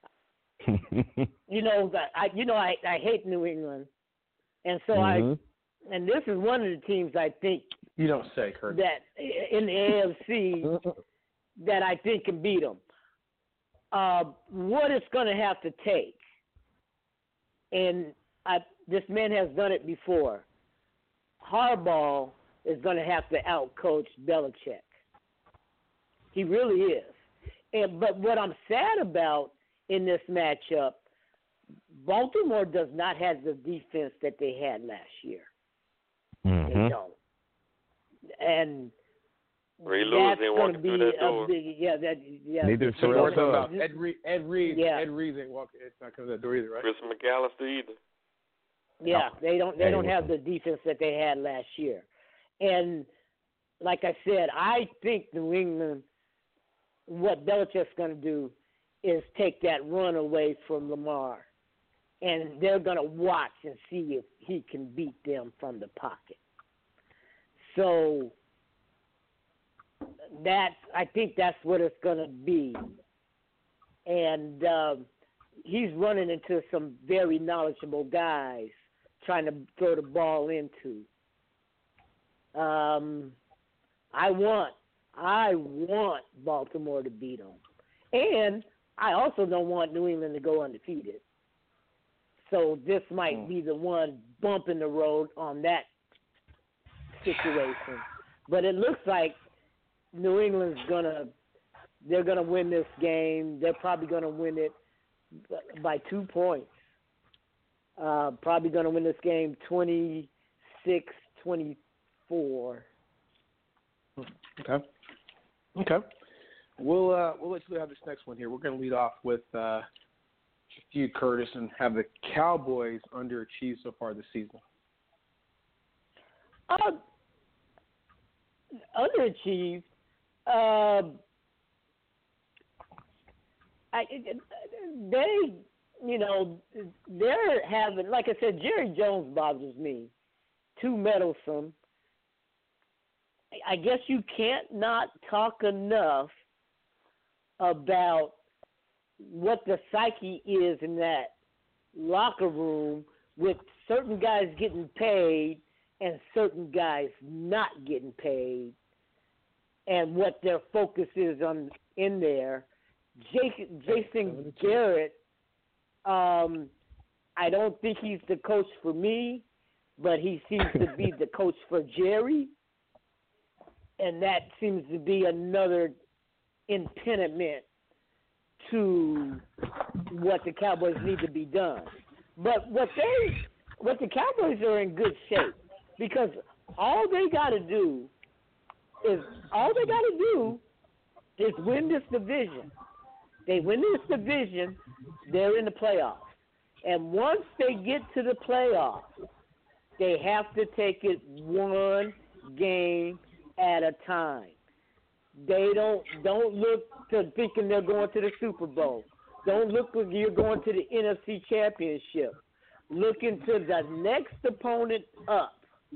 you know that I you know I, I hate New England, and so mm-hmm. I and this is one of the teams I think you don't say, Kurt, that in the A F C that I think can beat them. Uh, what it's going to have to take, and I, this man has done it before. Harbaugh is going to have to outcoach Belichick. He really is. And but what I'm sad about in this matchup, Baltimore does not have the defense that they had last year. Mm-hmm. They don't. And Ray Lewis that's didn't going walk to through be that a door. big, yeah, that, yeah. Neither So Terrell we're talking Suggs. about Ed Reed. Ed Reed. Yeah. Ed Reed ain't walk. It's not coming to that door either, right? Chris McAllister either. Yeah, they don't. They Hey, don't have the listen. defense that they had last year. And like I said, I think New England. What Belichick's going to do is take that run away from Lamar, and they're going to watch and see if he can beat them from the pocket. So that I think that's what it's going to be, and um, he's running into some very knowledgeable guys trying to throw the ball into. Um, I want. I want Baltimore to beat them. And I also don't want New England to go undefeated. So this might Hmm. be the one bump in the road on that situation. But it looks like New England's going to – they're going to win this game. They're probably going to win it by two points. Uh, probably going to win this game twenty-six twenty-four. Okay. Okay. We'll uh, we'll let you have this next one here. We're going to lead off with uh, you, Curtis, and have the Cowboys underachieved so far this season. Uh, underachieved. Uh, I, they, you know, they're having, like I said, Jerry Jones bothers me. Too meddlesome. I guess you can't not talk enough about what the psyche is in that locker room with certain guys getting paid and certain guys not getting paid and what their focus is on in there. Jason, Jason Garrett, um, I don't think he's the coach for me, but he seems to be the coach for Jerry. And that seems to be another impediment to what the Cowboys need to be done. But what they, what the Cowboys are in good shape because all they got to do is all they got to do is win this division. They win this division, they're in the playoffs. And once they get to the playoffs, they have to take it one game at a time. They don't don't look to thinking they're going to the Super Bowl. Don't look like you're going to the N F C Championship. Look into the next opponent up.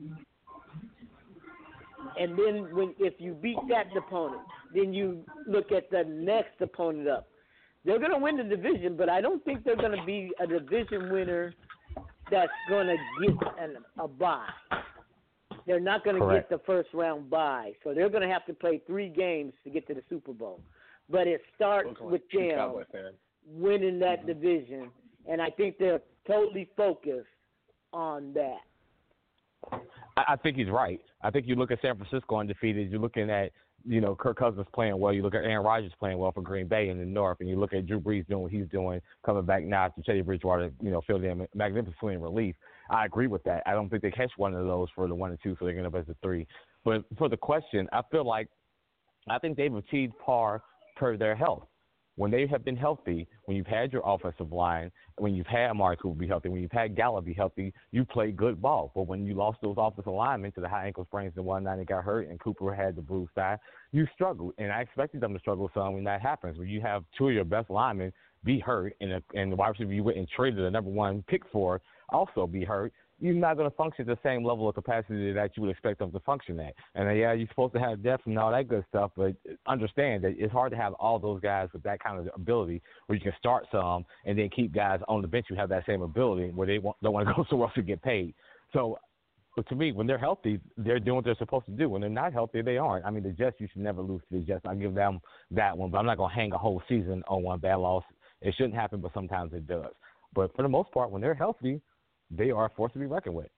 And then when if you beat that opponent, then you look at the next opponent up. They're going to win the division, but I don't think they're going to be a division winner that's going to get an, a bye. They're not going to get the first round bye. So they're going to have to play three games to get to the Super Bowl. But it starts Looking with like them winning that mm-hmm. division, and I think they're totally focused on that. I, I think he's right. I think you look at San Francisco undefeated. You're looking at, you know, Kirk Cousins playing well. You look at Aaron Rodgers playing well for Green Bay in the North, and you look at Drew Brees doing what he's doing, coming back now to Teddy Bridgewater, you know, filled in magnificently in relief. I agree with that. I don't think they catch one of those for the one and two, so they're going to up as a three. But for the question, I feel like I think they've achieved par per their health. When they have been healthy, when you've had your offensive line, when you've had Amari Cooper be healthy, when you've had Gallup be healthy, you play good ball. But when you lost those offensive linemen to the high ankle sprains and whatnot and got hurt and Cooper had the bruised thigh, you struggled. And I expected them to struggle some when that happens. When you have two of your best linemen be hurt and, a, and the wide receiver you went and traded the number one pick for also be hurt, you're not going to function at the same level of capacity that you would expect them to function at. And, uh, yeah, you're supposed to have depth and all that good stuff, but understand that it's hard to have all those guys with that kind of ability where you can start some and then keep guys on the bench who have that same ability where they want, don't want to go somewhere else to get paid. So, but to me, when they're healthy, they're doing what they're supposed to do. When they're not healthy, they aren't. I mean, the Jets, you should never lose to the Jets. I'll give them that one, but I'm not going to hang a whole season on one bad loss. It shouldn't happen, but sometimes it does. But for the most part, when they're healthy, they are a force to be reckoned with.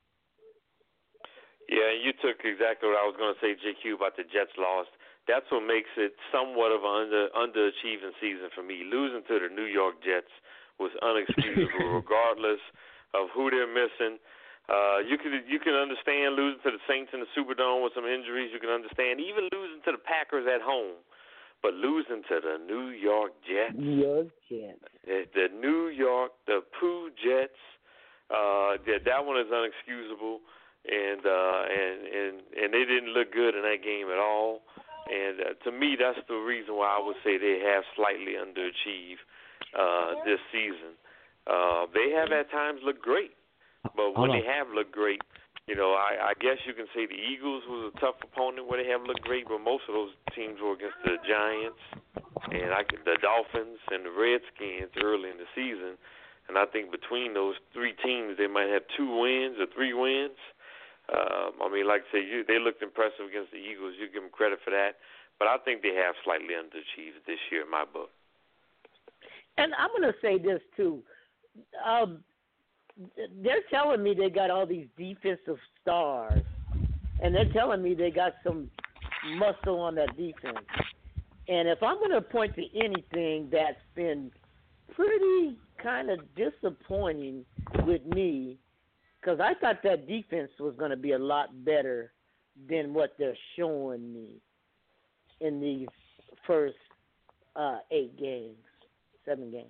Yeah, you took exactly what I was going to say, J Q, about the Jets lost. That's what makes it somewhat of an under, underachieving season for me. Losing to the New York Jets was unexcusable, regardless of who they're missing. Uh, you can you can understand losing to the Saints in the Superdome with some injuries. You can understand even losing to the Packers at home. But losing to the New York Jets. New York Jets. The, the New York, the Pooh Jets. Uh, that that one is unexcusable. And uh, and and and they didn't look good in that game at all. And uh, to me, that's the reason why I would say they have slightly underachieved uh, this season. Uh, they have at times looked great, but when they have looked great, you know, I, I guess you can say the Eagles was a tough opponent where they have looked great, but most of those teams were against the Giants and I, the Dolphins and the Redskins early in the season. And I think between those three teams, they might have two wins or three wins. Um, I mean, like I say, you, they looked impressive against the Eagles. You give them credit for that. But I think they have slightly underachieved this year in my book. And I'm going to say this, too. Um, they're telling me they got all these defensive stars, and they're telling me they got some muscle on that defense. And if I'm going to point to anything that's been pretty kind of disappointing with me, because I thought that defense was going to be a lot better than what they're showing me in these first uh, eight games, seven games.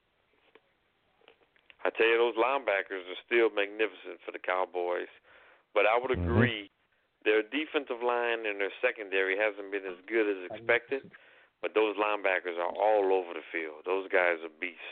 I tell you, those linebackers are still magnificent for the Cowboys. But I would agree, mm-hmm. their defensive line and their secondary hasn't been as good as expected. But those linebackers are all over the field. Those guys are beasts.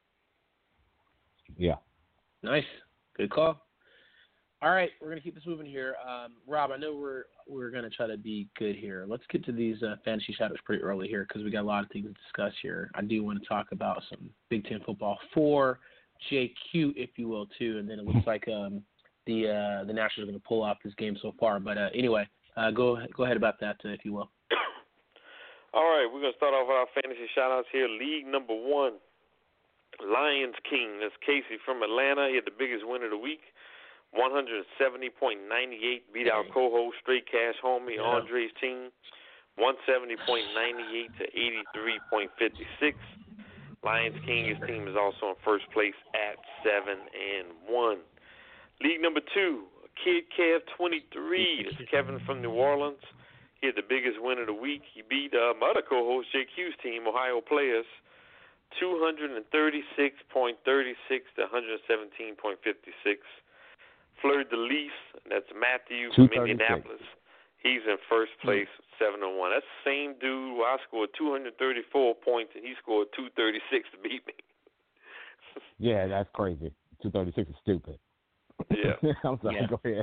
Yeah. Nice. Good call. All right, we're going to keep this moving here. Um, Rob, I know we're we're going to try to be good here. Let's get to these uh, fantasy shadows pretty early here because we got a lot of things to discuss here. I do want to talk about some Big Ten football for J Q, if you will, too. And then it looks like um, the uh, the Nationals are going to pull off this game so far. But uh, anyway, uh, go go ahead about that, uh, if you will. All right, we're going to start off with our fantasy shout-outs here. League number one, Lions King. That's Casey from Atlanta. He had the biggest win of the week, one seventy point nine eight. Beat our co-host, Straight Cash Homie, yeah. Andre's team, one seventy point nine eight to eighty-three point five six. Lions King, his team is also in first place at seven and one. League number two, Kid Kev twenty-three. That's Kevin from New Orleans. He had the biggest win of the week. He beat uh, my other co-host, J Q's team, Ohio Players, two thirty-six point three six to one seventeen point five six. Fleur de Lis, that's Matthew from Indianapolis. He's in first place, seven and one. That's the same dude where I scored two thirty-four points and he scored two thirty-six to beat me. Yeah, that's crazy. two thirty-six is stupid. Yeah. I'm sorry, yeah. Go ahead.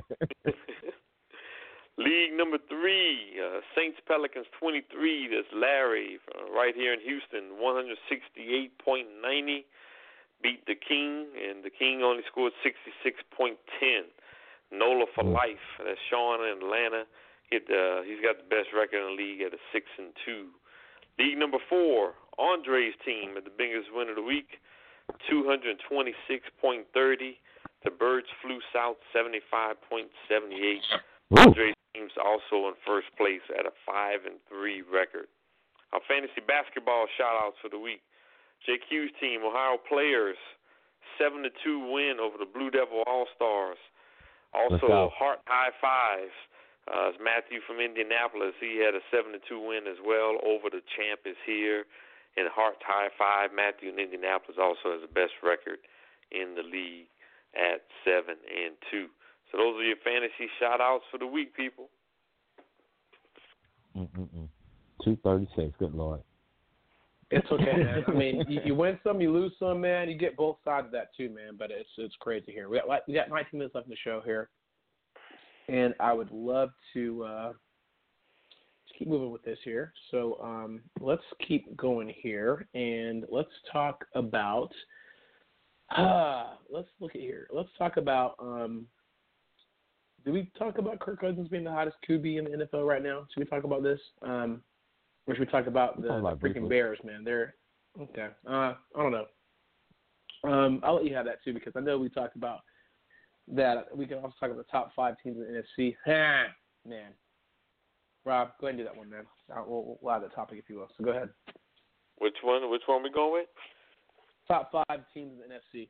League number three, uh, Saints Pelicans twenty-three. That's Larry uh, right here in Houston, one sixty-eight point nine zero. Beat the King, and the King only scored sixty-six point one zero. Nola for life. That's Sean in Atlanta. Hit, uh, he's got the best record in the league at a six and two. League number four, Andre's team at the biggest win of the week, two twenty-six point three zero. The Birds flew south, seventy-five point seven eight. Andre's team's also in first place at a five and three record. Our fantasy basketball shout-outs for the week. J Q's team, Ohio Players, seven to two win over the Blue Devil All-Stars. Also, Heart High Fives. Uh, it's Matthew from Indianapolis. He had a seven to two win as well over the champ is here. And Heart High Five, Matthew in Indianapolis also has the best record in the league at seven and two. So those are your fantasy shout-outs for the week, people. Mm-mm-mm. two thirty-six, good Lord. It's okay, man. I mean, you, you win some, you lose some, man. You get both sides of that too, man. But it's it's crazy here. We got, we got nineteen minutes left in the show here. And I would love to uh, keep moving with this here. So um, let's keep going here, and let's talk about. Uh, let's look at here. Let's talk about. Um, do we talk about Kirk Cousins being the hottest Q B in the N F L right now? Should we talk about this? Um, or should we talk about the, about the freaking briefly. Bears, man? They're okay. Uh, I don't know. Um, I'll let you have that too, because I know we talked about. That we can also talk about the top five teams in the N F C. Ah, man. Rob, go ahead and do that one, man. We'll, we'll have that topic if you will. So go ahead. Which one? Which one we going with? Top five teams in the N F C.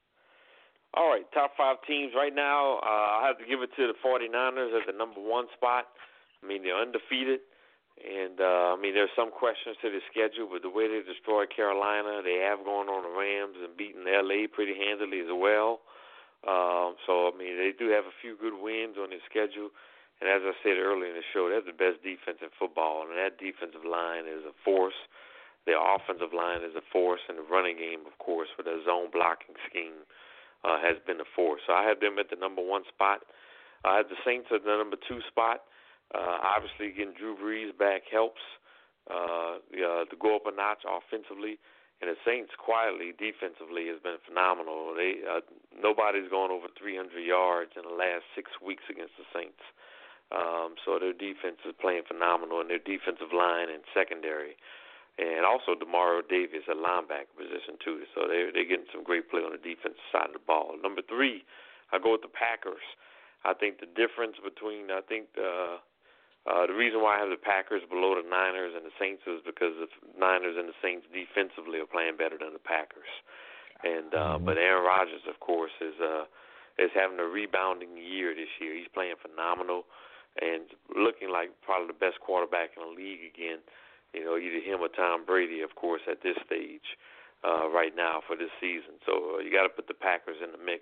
All right, top five teams right now. Uh, I have to give it to the 49ers at the number one spot. I mean, they're undefeated. And, uh, I mean, there's some questions to the schedule, but the way they destroyed Carolina, they have gone on the Rams and beaten L A pretty handily as well. Um, so, I mean, they do have a few good wins on their schedule. And as I said earlier in the show, they're the best defense in football. And that defensive line is a force. Their offensive line is a force. And the running game, of course, with their zone blocking scheme, uh, has been a force. So I have them at the number one spot. I have the Saints at the number two spot. Uh, obviously, getting Drew Brees back helps uh, uh, to go up a notch offensively. And the Saints quietly, defensively, has been phenomenal. They uh, nobody's gone over three hundred yards in the last six weeks against the Saints. Um, so their defense is playing phenomenal, and their defensive line and secondary, and also Demario Davis at linebacker position too. So they're they're getting some great play on the defensive side of the ball. Number three, I go with the Packers. I think the difference between I think the Uh, the reason why I have the Packers below the Niners and the Saints is because the Niners and the Saints defensively are playing better than the Packers. And uh, mm-hmm. But Aaron Rodgers, of course, is uh, is having a rebounding year this year. He's playing phenomenal and looking like probably the best quarterback in the league again. You know, either him or Tom Brady, of course, at this stage uh, right now for this season. So uh, you got to put the Packers in the mix.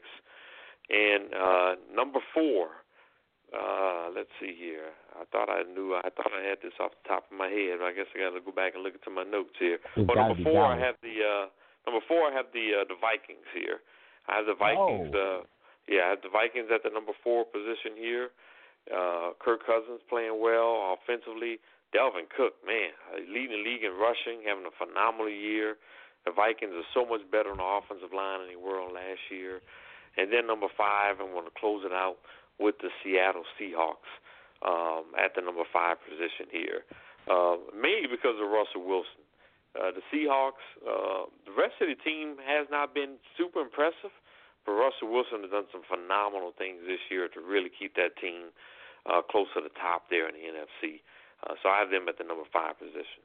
And uh, number four. Uh, let's see here. I thought I knew. I thought I had this off the top of my head. But I guess I got to go back and look into my notes here. But number four, I have the uh, number four. I have the uh, the Vikings here. I have the Vikings. Oh. Uh, yeah, I have the Vikings at the number four position here. Uh, Kirk Cousins playing well offensively. Delvin Cook, man, leading the league in rushing, having a phenomenal year. The Vikings are so much better on the offensive line than they were on last year. And then number five, I'm going to close it out with the Seattle Seahawks um, at the number five position here, uh, mainly because of Russell Wilson. Uh, the Seahawks, uh, the rest of the team has not been super impressive, but Russell Wilson has done some phenomenal things this year to really keep that team uh, close to the top there in the N F C. Uh, so I have them at the number five position.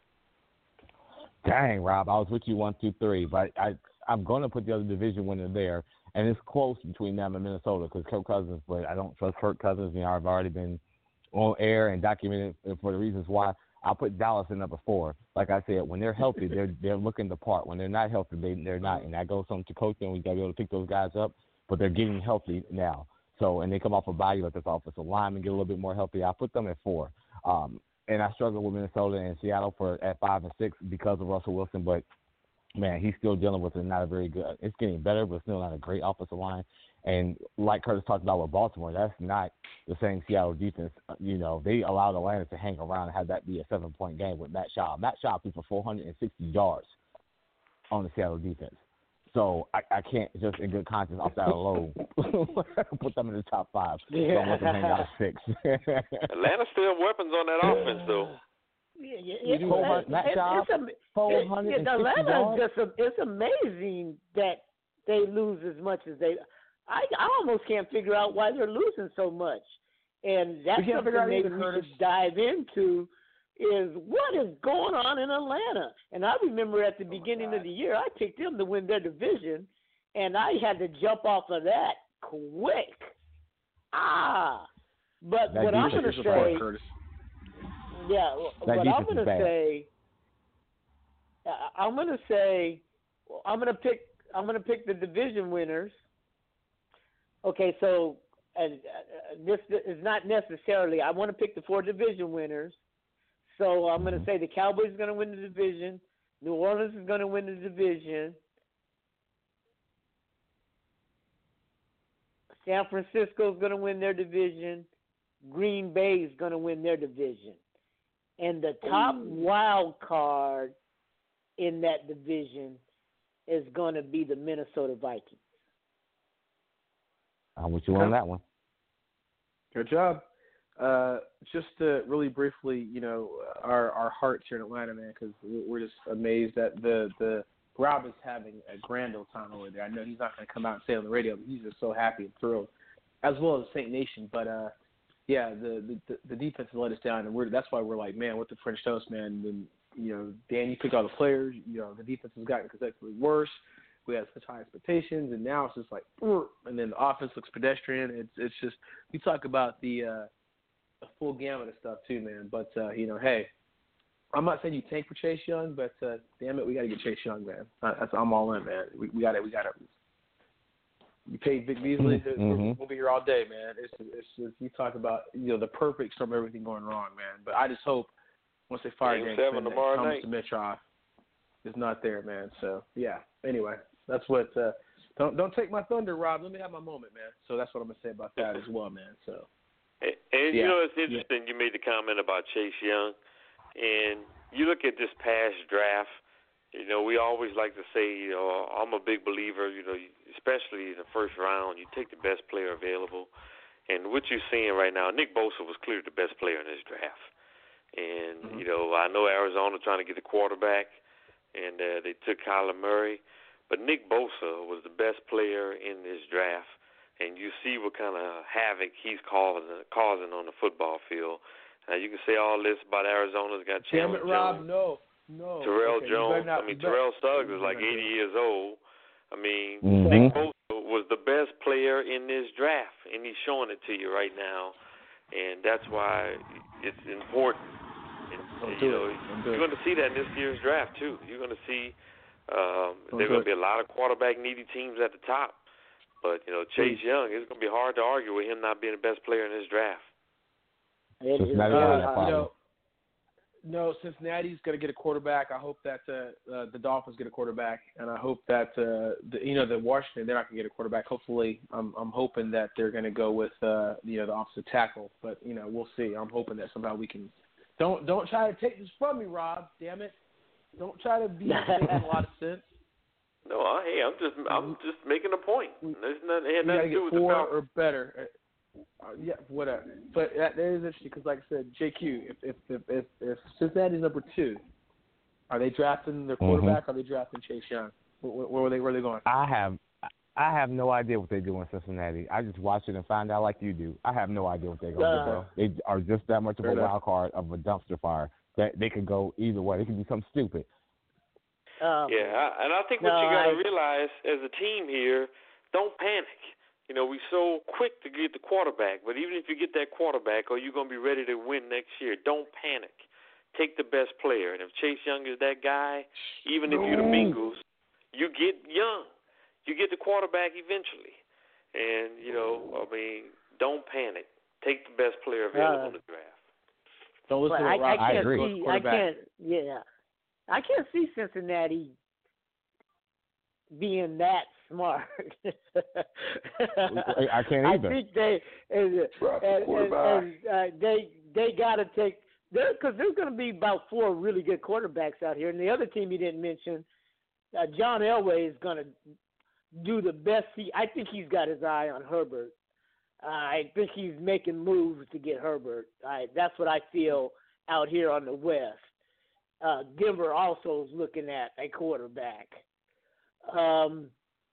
Dang, Rob, I was with you one, two, three, but I, I'm going to put the other division winner there. And it's close between them and Minnesota because Kirk Cousins, but I don't trust Kirk Cousins. You know, I've already been on air and documented for the reasons why. I'll put Dallas in number four. Like I said, when they're healthy, they're they're looking the part. When they're not healthy, they they're not. And that goes on to coaching. We got to be able to pick those guys up, but they're getting healthy now. So and they come off a bye, let this offensive lineman get a little bit more healthy. I put them at four. Um, and I struggle with Minnesota and Seattle for at five and six because of Russell Wilson, but. Man, he's still dealing with it. Not a very good. It's getting better, but still not a great offensive line. And like Curtis talked about with Baltimore, that's not the same Seattle defense. You know, they allowed Atlanta to hang around and have that be a seven-point game with Matt Schaub. Matt Schaub threw for four hundred sixty yards on the Seattle defense. So I, I can't just in good conscience off that alone put them in the top five. Yeah. So I'm let them hang out at six. Atlanta still have weapons on that offense, though. Yeah, yeah, it's, it's, Matt it's, Schaub, it's, four hundred sixty Atlanta yards. just a, it's amazing that they lose as much as they. I I almost can't figure out why they're losing so much, and that's something maybe we should dive into. Is what is going on in Atlanta? And I remember at the beginning oh of the year, I picked them to win their division, and I had to jump off of that quick. Ah, but That what I'm defense going to is say, Curtis. yeah, That what I'm defense is going to bad. say, uh, I'm going to say, I'm going to pick, I'm going to pick the division winners. Okay, so uh, this is not necessarily. I want to pick the four division winners. So I'm going to say the Cowboys are going to win the division. New Orleans is going to win the division. San Francisco is going to win their division. Green Bay is going to win their division. And the top wild card in that division is going to be the Minnesota Vikings. I'm with you on that one. Good job. Uh, just to really briefly, you know, our our hearts here in Atlanta, man, because we're just amazed that the the Rob is having a grand old time over there. I know he's not going to come out and say it on the radio, but he's just so happy and thrilled, as well as Saint Nation. But uh, yeah, the, the the defense has let us down, and we're that's why we're like, man, with the French toast, man. And you know, Dan, you pick all the players. You know, the defense has gotten consecutively worse. We had such high expectations, and now it's just like, and then the offense looks pedestrian. It's it's just we talk about the uh, the full gamut of stuff too, man. But uh, you know, hey, I'm not saying you tank for Chase Young, but uh, damn it, we got to get Chase Young, man. Uh, that's I'm all in, man. We we got to we got to. You paid Vic Beasley. Mm-hmm. We'll be here all day, man. It's it's just you talk about you know the perfect storm of everything going wrong, man. But I just hope once they fire Game Dan seven Quinn, that tomorrow Thomas night. Dimitroff is not there, man. So yeah. Anyway, that's what. Uh, don't don't take my thunder, Rob. Let me have my moment, man. So that's what I'm gonna say about that as well, man. So. And, and yeah. you know, it's interesting. You made the comment about Chase Young, and you look at this past draft. You know, we always like to say, you know, I'm a big believer. You know, especially in the first round, you take the best player available. And what you're seeing right now, Nick Bosa was clearly the best player in this draft. And mm-hmm. you know, I know Arizona trying to get a quarterback, and uh, they took Kyler Murray, but Nick Bosa was the best player in this draft. And you see what kind of havoc he's causing, causing on the football field. Now, you can say all this about Arizona's got Damn Chandler it, Rob, Jones. no, no. Terrell okay, Jones. not, I mean, better, Terrell Suggs is like eighty years old. I mean, mm-hmm. Nick Bosa was the best player in this draft, and he's showing it to you right now. And that's why it's important. And, Don't you do know, it. you're going to see that in this year's draft, too. You're going to see um, there are going to be a lot of quarterback-needy teams at the top. But, you know, Chase Young, it's going to be hard to argue with him not being the best player in this draft. It is not very a hard. You know, no, Cincinnati's going to get a quarterback. I hope that uh, uh, the Dolphins get a quarterback, and I hope that uh, the, you know the Washington they're not going to get a quarterback. Hopefully, I'm I'm hoping that they're going to go with uh, you know the offensive tackle. But you know we'll see. I'm hoping that somehow we can. Don't don't try to take this from me, Rob. Damn it! Don't try to be making a lot of sense. No, I, hey, I'm just I'm just making a point. There's nothing, it had We got to nothing to do get with the four Falcons. or better. Uh, yeah, whatever. But that, that is interesting because, like I said, J Q, if if if, if, if Cincinnati's number two, are they drafting their quarterback? Mm-hmm. Or are they drafting Chase Young? Where, where, were they? Where are they going? I have, I have no idea what they do in Cincinnati. I just watch it and find out like you do. I have no idea what they're going to Uh, do. They are just that much of Fair a enough. wild card of a dumpster fire that they could go either way. They could do something stupid. Um, Yeah, I, and I think what no, you got to I- realize as a team here, don't panic. You know, we're so quick to get the quarterback, but even if you get that quarterback, are you going to be ready to win next year? Don't panic. Take the best player. And if Chase Young is that guy, even if you're the Bengals, you get Young. You get the quarterback eventually. And, you know, I mean, don't panic. Take the best player available Uh, in the draft. Don't listen But to what I, I Rob can't says. agree. see. I Quarterback. can't. Yeah, I can't see Cincinnati being that smart. I can't either. I think they and, and, and, and, uh, they they got to take there because there's going to be about four really good quarterbacks out here, and the other team you didn't mention, uh, John Elway is going to do the best. He I think he's got his eye on Herbert. Uh, I think he's making moves to get Herbert. I, that's what I feel out here on the West. Uh, Denver also is looking at a quarterback. Um,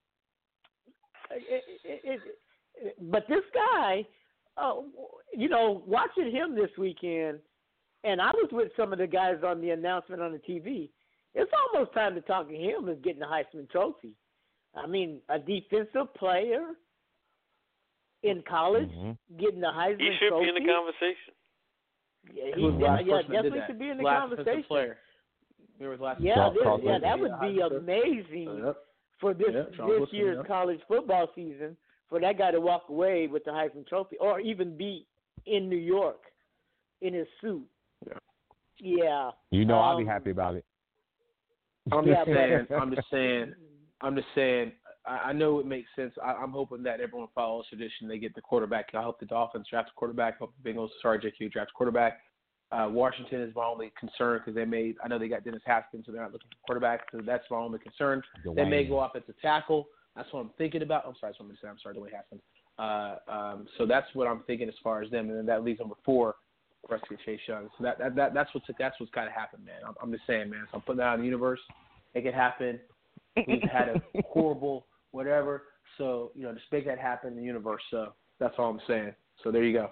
it, it, it, it, but this guy, uh, you know, watching him this weekend, and I was with some of the guys on the announcement on the T V. It's almost time to talk to him as getting the Heisman Trophy. I mean, a defensive player in college mm-hmm. getting the Heisman He should Trophy. be in the conversation. Yeah, he, Who was the last yeah, person that definitely did that? should be in the last conversation. Player. There was last Yeah, Charles, this, Charles yeah, that yeah, would be Heisman. amazing Yep. for this Yep, Charles this Woodson, year's yep. college football season for that guy to walk away with the Heisman Trophy, or even be in New York in his suit. Yeah. Yeah. You know, um, I'll be happy about it. I'm Yeah, just saying. I'm just saying. I'm just saying. I, I know it makes sense. I, I'm hoping that everyone follows tradition. They get the quarterback. I hope the Dolphins draft a quarterback. I hope the Bengals, sorry, J Q, draft a quarterback. Uh, Washington is my only concern because they made. I know they got Dennis Haskins, so they're not looking for quarterback. So that's my only concern. Dwayne. They may go offensive tackle. That's what I'm thinking about. I'm sorry, that's what I'm going to say. I'm sorry, Dwayne Haskins. Uh, um, so that's what I'm thinking as far as them, and then that leaves number four, Rusty Chase Young. So that, that, that that's what's that's what's kind of happened, man. I'm, I'm just saying, man. So I'm putting that out in the universe. It could happen. We've had a horrible whatever. So you know, just make that happen in the universe. So that's all I'm saying. So there you go.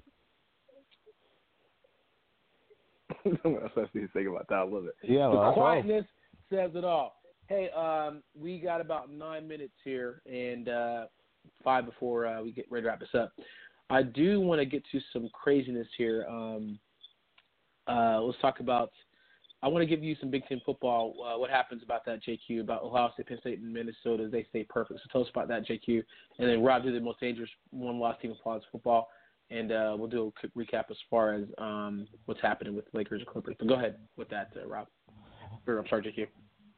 What else I need to think about that? I love it. Yeah, the well, quietness says it all. Hey, um, we got about nine minutes here, and uh, five before uh, we get ready to wrap this up. I do want to get to some craziness here. Um, uh, let's talk about. I want to give you some Big Ten football. Uh, what happens about that, J Q? About Ohio State, Penn State, and Minnesota? They stay perfect. So tell us about that, J Q. And then Rob, do the most dangerous one-loss team in college football, and uh, we'll do a quick recap as far as um, what's happening with Lakers and Clippers. So go ahead with that, uh, Rob. Or, I'm sorry, J Q.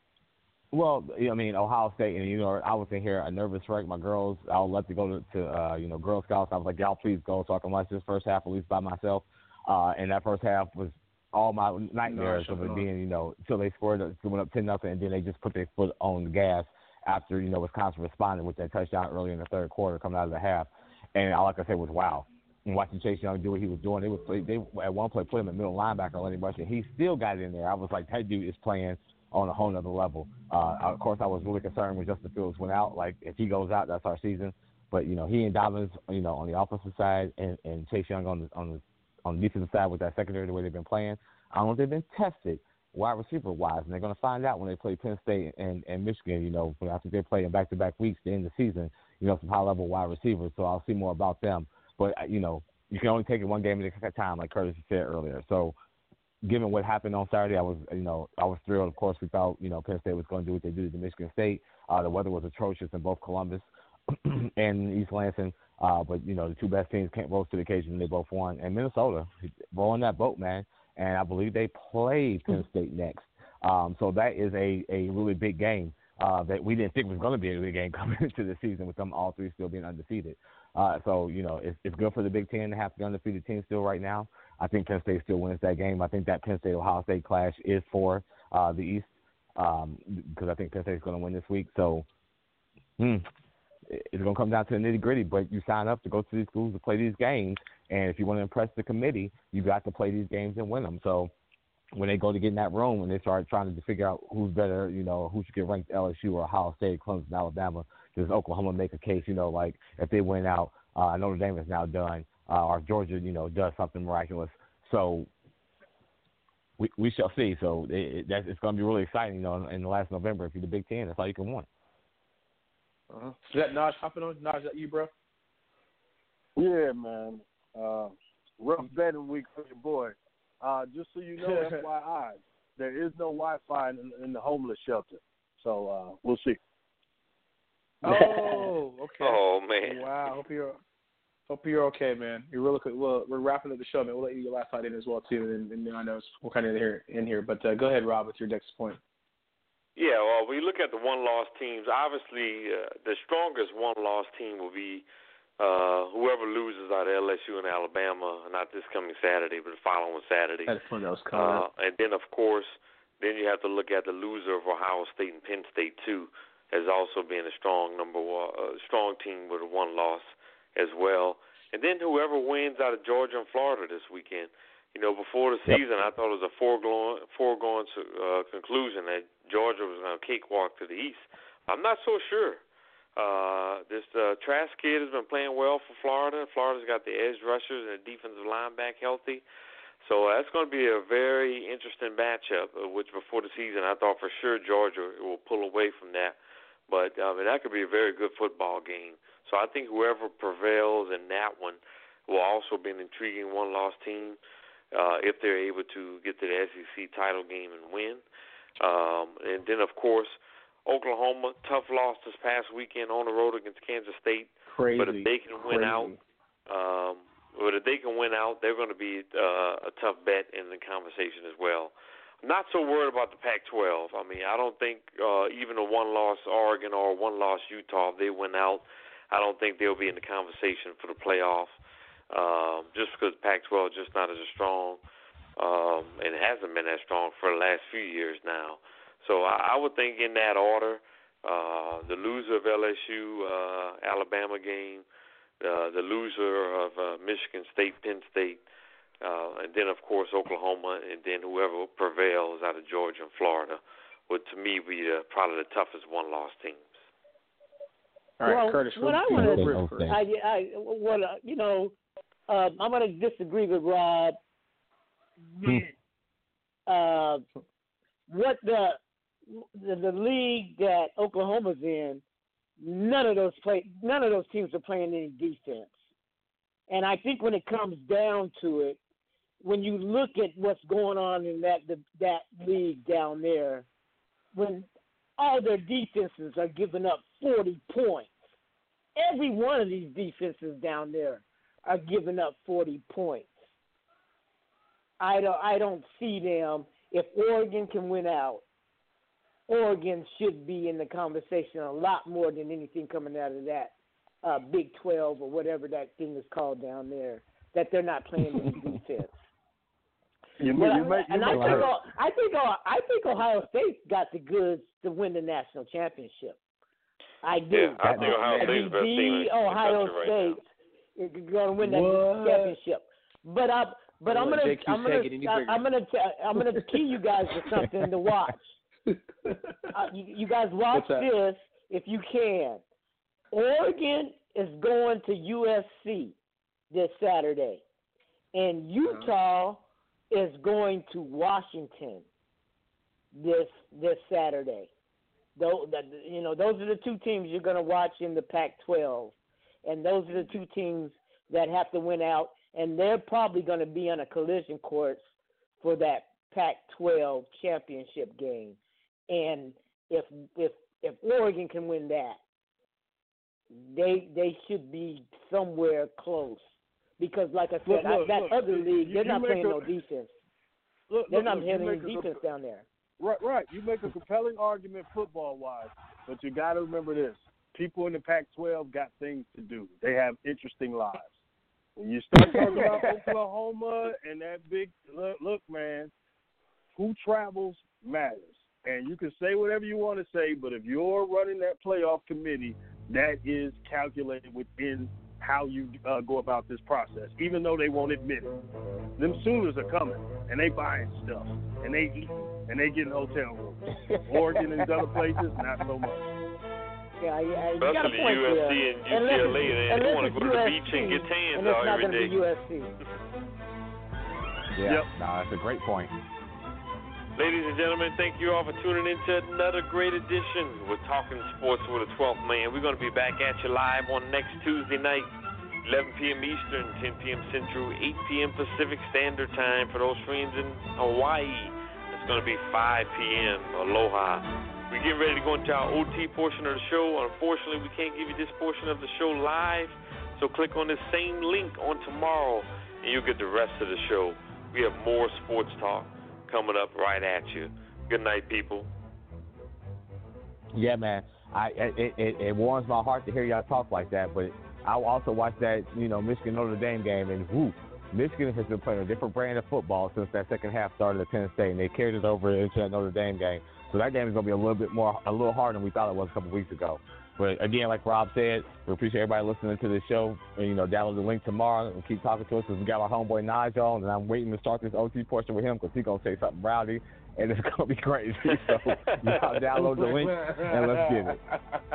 Well, I mean, Ohio State, and, you know, I was in here a nervous wreck. My girls, I would love to go to, to uh, you know, Girl Scouts. I was like, y'all please go so I can watch this first half at least by myself. Uh, and that first half was all my nightmares no, of it being, you know, until they scored, it went up ten nothing, and then they just put their foot on the gas after, you know, Wisconsin responded with that touchdown early in the third quarter coming out of the half. And all I could say was, wow. And watching Chase Young do what he was doing, they would play, they at one play put him in middle linebacker and let him rush it. He still got it in there. I was like, that dude is playing on a whole nother level. Uh, of course, I was really concerned when Justin Fields went out. Like, if he goes out, that's our season. But, you know, he and Dobbins, you know, on the offensive side, and, and Chase Young on the on the on the defensive side with that secondary, the way they've been playing, I don't know if they've been tested wide receiver wise, and they're going to find out when they play Penn State and, and Michigan. You know, after they play in back to back weeks to end the season, you know, some high level wide receivers. So I'll see more about them. But you know, you can only take it one game at a time, like Curtis said earlier. So, given what happened on Saturday, I was, you know, I was thrilled. Of course, we thought, you know, Penn State was going to do what they did to Michigan State. Uh, the weather was atrocious in both Columbus and East Lansing. Uh, but, you know, the two best teams can't rose to the occasion, and they both won. And Minnesota, rolling that boat, man. And I believe they play Penn State next. Um, so that is a, a really big game uh, that we didn't think was going to be a big game coming into the season with them all three still being undefeated. Uh, so, you know, it's, it's good for the Big Ten to have the undefeated team still right now. I think Penn State still wins that game. I think that Penn State-Ohio State clash is for uh, the East um, because I think Penn State's going to win this week. So hmm, it's going to come down to the nitty-gritty, but you sign up to go to these schools to play these games, and if you want to impress the committee, you got to play these games and win them. So when they go to get in that room and they start trying to figure out who's better, you know, who should get ranked L S U or Ohio State, Clemson, Alabama, does Oklahoma make a case, you know, like if they win out, uh, Notre Dame is now done, uh, or Georgia, you know, does something miraculous. So we we shall see. So it, it, that's, it's going to be really exciting, you know, in the last November. If you're the Big Ten, that's all you can want. Uh-huh. Is that Naj hopping on? Naj, is that you, bro? Yeah, man. Uh, rough betting week for your boy. Uh, just so you know, F Y I, there is no Wi-Fi in, in the homeless shelter. So uh, we'll see. Oh, okay. Oh, man. Wow. Hope you're hope you're okay, man. You're really good. Well, we're wrapping up the show, man. We'll let you get your last slide in as well, too, and, and I know we're kind of in here. In here. But uh, go ahead, Rob, with your next point. Yeah, well, we look at the one-loss teams. Obviously, uh, the strongest one-loss team will be uh, whoever loses out of L S U and Alabama, not this coming Saturday, but the following Saturday. That's when that was coming. Uh, and then, of course, then you have to look at the loser of Ohio State and Penn State, too, as also being a strong number one, uh, strong team with a one loss as well. And then whoever wins out of Georgia and Florida this weekend. You know, before the season, yep. I thought it was a foregone, foregone uh, conclusion that Georgia was going to cakewalk to the East. I'm not so sure. Uh, this uh, Trask kid has been playing well for Florida. Florida's got the edge rushers and the defensive line back healthy. So that's going to be a very interesting matchup, uh, which before the season I thought for sure Georgia will pull away from that. But I mean, that could be a very good football game. So I think whoever prevails in that one will also be an intriguing one-loss team uh, if they're able to get to the S E C title game and win. Um, and then, of course, Oklahoma, tough loss this past weekend on the road against Kansas State. Crazy. But if they can win Crazy. out, um, but if they can win out, they're going to be uh, a tough bet in the conversation as well. I'm not so worried about the Pac twelve. I mean, I don't think uh, even a one-loss Oregon or a one-loss Utah, if they win out, I don't think they'll be in the conversation for the playoff. Um, just because Pac twelve is just not as strong, um, and it hasn't been as strong for the last few years now. So I, I would think in that order, uh, the loser of L S U uh, Alabama game, uh, the loser of uh, Michigan State Penn State, uh, and then of course Oklahoma, and then whoever prevails out of Georgia and Florida would to me be the, probably the toughest one-loss teams. All right, well, Curtis. What I want to, I, I, what uh, you know, uh, I'm going to disagree with Rob. uh, what the, the the league that Oklahoma's in, none of those play, none of those teams are playing any defense. And I think when it comes down to it, when you look at what's going on in that the, that league down there, when all their defenses are giving up forty points. Every one of these defenses down there are giving up forty points. I don't, I don't see them. If Oregon can win out, Oregon should be in the conversation a lot more than anything coming out of that uh, Big twelve or whatever that thing is called down there, that they're not playing any defense. You, But you I, make, you and I make think, I think I think Ohio State got the goods to win the national championship. I do. Yeah, I think Ohio State's the best team in the Ohio country right State is going to win that What? championship. But I, but I'm Let gonna, J Q I'm gonna, take it any I- bigger. I'm gonna, t- I'm gonna key you guys with something to watch. Uh, you, you guys watch What's that? this if you can. Oregon is going to U S C this Saturday, and Utah is going to Washington this this Saturday. Though, you know, those are the two teams you're going to watch in the Pac twelve, and those are the two teams that have to win out, and they're probably going to be on a collision course for that Pac twelve championship game. And if if if Oregon can win that, they they should be somewhere close. Because, like I said, Look, look, I, that look, other league, you- they're you not make playing a- no defense. Look, They're look, not look, you playing any make a- defense down there. Right, right. You make a compelling argument football-wise, but you got to remember this. People in the Pac twelve got things to do. They have interesting lives. When you start talking about Oklahoma and that big look, look, man, who travels matters. And you can say whatever you want to say, but if you're running that playoff committee, that is calculated within how you uh, go about this process, even though they won't admit it. Them Sooners are coming, and they buying stuff, and they eating, and they getting hotel rooms. Oregon and other places, not so much. Yeah, yeah, you got a Especially point U S C there. and U C L A, Unless they, it's- they unless want to it's go to the U S C, beach and get tans and it's out not every gonna day. be U S C. Yeah, Yep. nah, that's a great point. Ladies and gentlemen, thank you all for tuning in to another great edition with Talking Sports with a twelfth Man. We're going to be back at you live on next Tuesday night, eleven p.m. Eastern, ten p.m. Central, eight p.m. Pacific Standard Time for those friends in Hawaii. It's going to be five p.m. Aloha. We're getting ready to go into our O T portion of the show. Unfortunately, we can't give you this portion of the show live, so click on this same link on tomorrow, and you'll get the rest of the show. We have more sports talk coming up right at you. Good night, people. Yeah, man. I it, it, it warms my heart to hear y'all talk like that, but I also watched that, you know, Michigan Notre Dame game, and whoo, Michigan has been playing a different brand of football since that second half started at Penn State, and they carried it over into that Notre Dame game. So that game is going to be a little bit more, a little harder than we thought it was a couple weeks ago. But again, like Rob said, we appreciate everybody listening to the show. And, you know, download the link tomorrow and keep talking to us because we got our homeboy Nigel on, and I'm waiting to start this O T portion with him because he's going to say something rowdy, and it's going to be crazy. So y'all download the link and let's get it.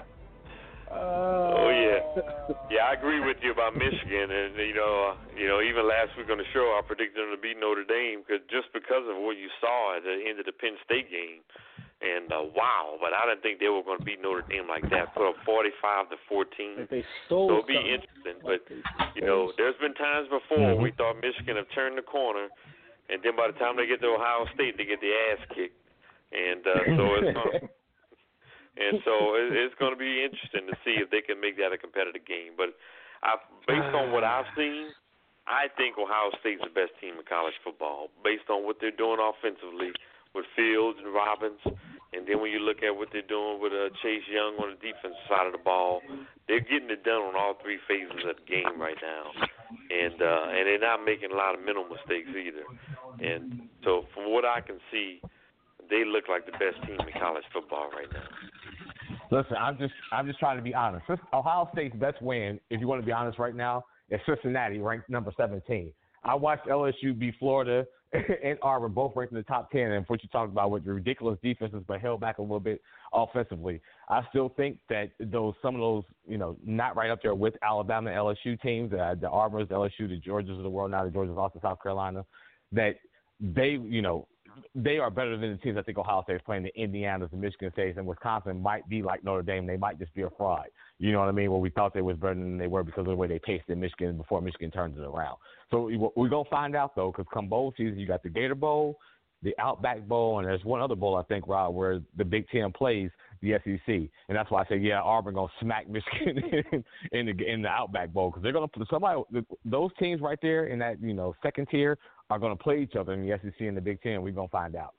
Oh yeah, yeah, I agree with you about Michigan, and you know, uh, you know, even last week on the show, I predicted them to beat Notre Dame, cause just because of what you saw at the end of the Penn State game. And uh, wow, but I didn't think they were going to beat Notre Dame like that. Put up forty-five to fourteen. Like they stole so it'll be something. interesting. But you know, there's been times before mm-hmm. we thought Michigan have turned the corner, and then by the time they get to Ohio State, they get the ass kicked. And uh, so it's gonna, and so it's going to be interesting to see if they can make that a competitive game. But I, based on what I've seen, I think Ohio State's the best team in college football based on what they're doing offensively with Fields and Robbins, and then when you look at what they're doing with uh, Chase Young on the defensive side of the ball, they're getting it done on all three phases of the game right now, and uh, and they're not making a lot of mental mistakes either. And so from what I can see, they look like the best team in college football right now. Listen, I'm just I'm just trying to be honest. Ohio State's best win, if you want to be honest right now, is Cincinnati, ranked number seventeen. I watched L S U beat Florida and Auburn, both ranked in the top ten, and what you talked about with the ridiculous defenses but held back a little bit offensively. I still think that those some of those, you know, not right up there with Alabama L S U teams, uh, the Auburn's, the L S U, the Georgias of the world, now the Georgias, also South Carolina, that they, you know, they are better than the teams I think Ohio State is playing, the Indianas, the Michigan States, and Wisconsin might be like Notre Dame. They might just be a fraud. You know what I mean? Where we thought they was better than they were because of the way they paced in Michigan before Michigan turns it around. So we're going to find out, though, because come bowl season, you got the Gator Bowl, the Outback Bowl, and there's one other bowl, I think, Rob, where the Big Ten plays the S E C. And that's why I say, yeah, Auburn going to smack Michigan in, in, the, in the Outback Bowl because they're going to put somebody, those teams right there in that, you know, second tier are going to play each other in the S E C and the Big Ten. We're going to find out.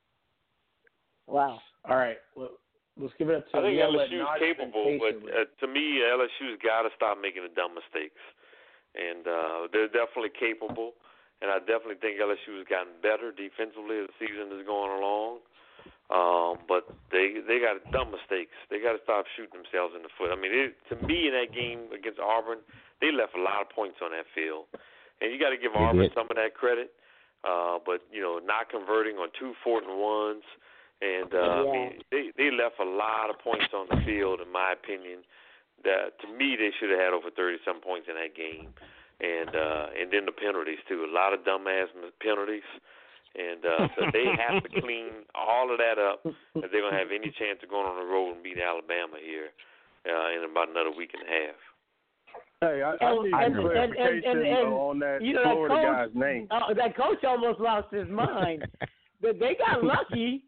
Wow. All right. Well, let's give it up to I think L L S U is capable, but uh, to me, L S U's got to stop making the dumb mistakes. And uh, they're definitely capable, and I definitely think L S U has gotten better defensively as the season is going along. Um, but they they got dumb mistakes. They got to stop shooting themselves in the foot. I mean, it, to me, in that game against Auburn, they left a lot of points on that field. And you got to give they Auburn did. some of that credit. Uh, but, you know, not converting on two fourth and ones. And uh, yeah. I mean, they they left a lot of points on the field, in my opinion. That to me, they should have had over thirty some points in that game, and uh, and then the penalties too. A lot of dumbass penalties, and uh, so they have to clean all of that up if they're gonna have any chance of going on the road and beat Alabama here uh, in about another week and a half. Hey, I, I need and, clarification and, and, and, and, on that you know, Florida that coach, guy's name. Uh, that coach almost lost his mind. But they got lucky.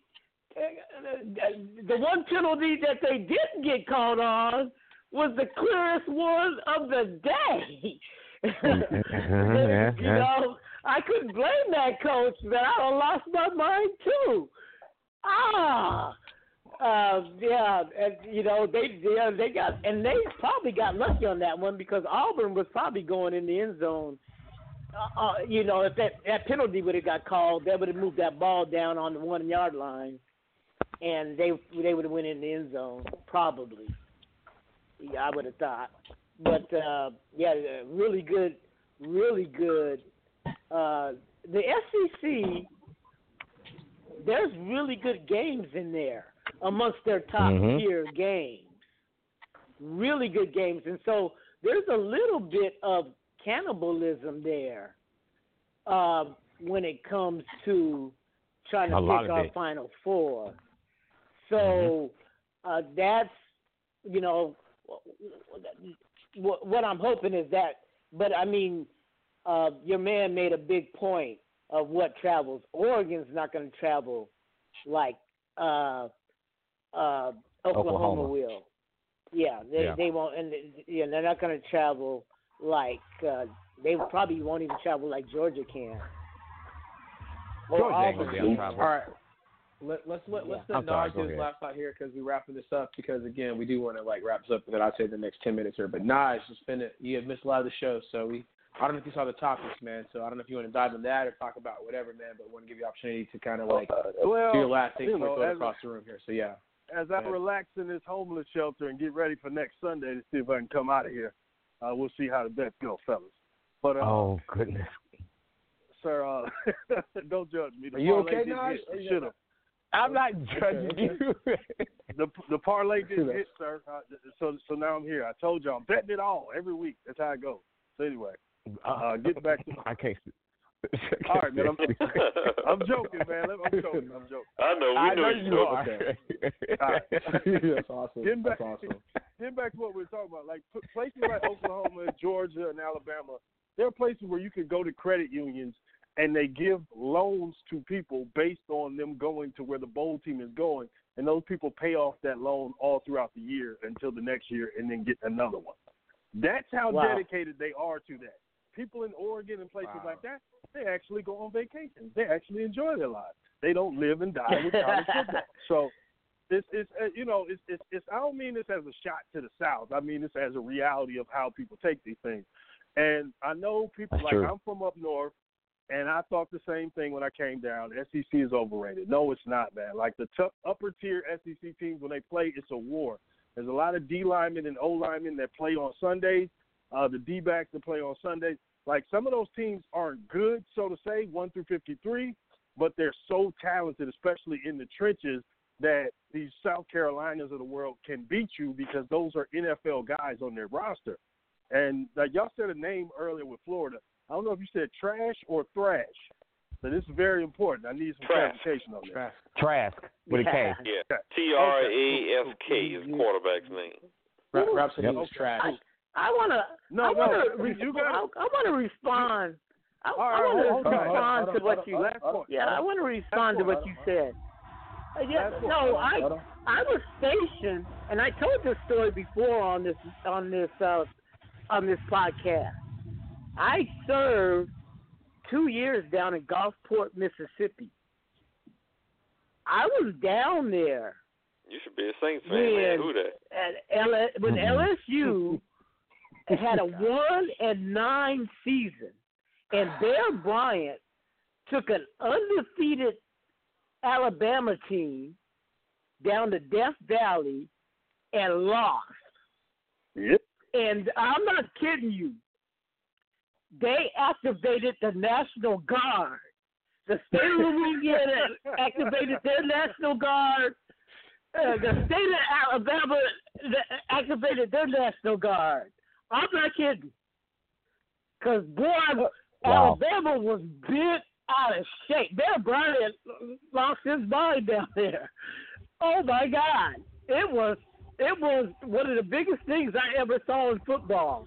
The one penalty that they didn't get called on was the clearest one of the day. you know, I couldn't blame that coach, but I lost my mind too. Ah, uh, yeah, and, you know they yeah, they got and they probably got lucky on that one because Auburn was probably going in the end zone. Uh, uh, you know, if that, that penalty would have got called, they would have moved that ball down on the one yard line. And they they would have went in the end zone, probably. Yeah, I would have thought. But, uh, yeah, really good, really good. Uh, the S E C, there's really good games in there amongst their top-tier mm-hmm. games. Really good games. And so there's a little bit of cannibalism there uh, when it comes to trying to a pick our Final Four. So mm-hmm. uh, that's, you know, what, what I'm hoping is that, but I mean, uh, your man made a big point of what travels. Oregon's not going to travel like uh, uh, Oklahoma, Oklahoma will. Yeah, they yeah. they won't, and yeah, they're not going to travel like uh, they probably won't even travel like Georgia can. Or Georgia ain't gonna be able to travel. All right. Let, let's let let's yeah. let Naj do his last thought here because we're wrapping this up because again we do want to like wrap this up within I'd say the next ten minutes here. But Naj, it's been a, you have missed a lot of the show, so we I don't know if you saw the topics, man. So I don't know if you want to dive in that or talk about whatever, man. But I want to give you the opportunity to kind of like uh, well, do your last thing you know, before across the room here. So yeah. As I relax in this homeless shelter and get ready for next Sunday to see if I can come out of here, uh, we'll see how the bets go, fellas. But uh, oh goodness, sir, uh, don't judge me. The Are you okay, Naj? Should have. I'm not judging okay. you. the the parlay didn't hit, sir. Uh, so so now I'm here. I told you I'm betting it all every week. That's how it goes. So anyway, uh, get back to I can't. All right, man. I'm, I'm joking, man. I'm joking. I'm joking. I know. We I know, know you you know. are. All right. That's awesome. Getting back, That's awesome. getting back to what we were talking about, like p- places like Oklahoma, Georgia, and Alabama, there are places where you can go to credit unions and they give loans to people based on them going to where the bowl team is going, and those people pay off that loan all throughout the year until the next year and then get another one. That's how Wow. dedicated they are to that. People in Oregon and places Wow. like that, they actually go on vacation. They actually enjoy their lives. They don't live and die with college football. So it's, it's uh, you know, it's, it's, it's, I don't mean this as a shot to the South. I mean this as a reality of how people take these things. And I know people, That's like true. I'm from up north, and I thought the same thing when I came down. S E C is overrated. No, it's not, man. Like the t- upper tier S E C teams, when they play, it's a war. There's a lot of D linemen and O linemen that play on Sundays, uh, the D backs that play on Sundays. Like some of those teams aren't good, so to say, one through fifty-three, but they're so talented, especially in the trenches, that these South Carolinas of the world can beat you because those are N F L guys on their roster. And like y'all said a name earlier with Florida. I don't know if you said trash or thrash. So this is very important. I need some Trask. clarification on that. Trask with a K. Yeah. T R A S K is quarterback's name. Rap, rap said Yep. he was trash. I wanna, No, I wanna, no, re- you gotta- I, I wanna respond. I, All I right, wanna hold on, hold on, respond hold to on, what hold you. on, Last point. Yeah, I want to respond to what you said. Uh, yeah, Last point. no, I Hold on. I was stationed, and I told this story before on this on this uh, on this podcast. I served two years down in Gulfport, Mississippi. I was down there You should be a Saints fan, man. when Who that? at L- when Mhm. L S U had a one and nine season, and Bear Bryant took an undefeated Alabama team down to Death Valley and lost. Yep. And I'm not kidding you. They activated the National Guard. The state of Louisiana activated their National Guard. Uh, the state of Alabama activated their National Guard. I'm not kidding. Because, boy, Wow. Alabama was bit out of shape. Bear Bryant lost his mind down there. Oh, my God. It was it was one of the biggest things I ever saw in football.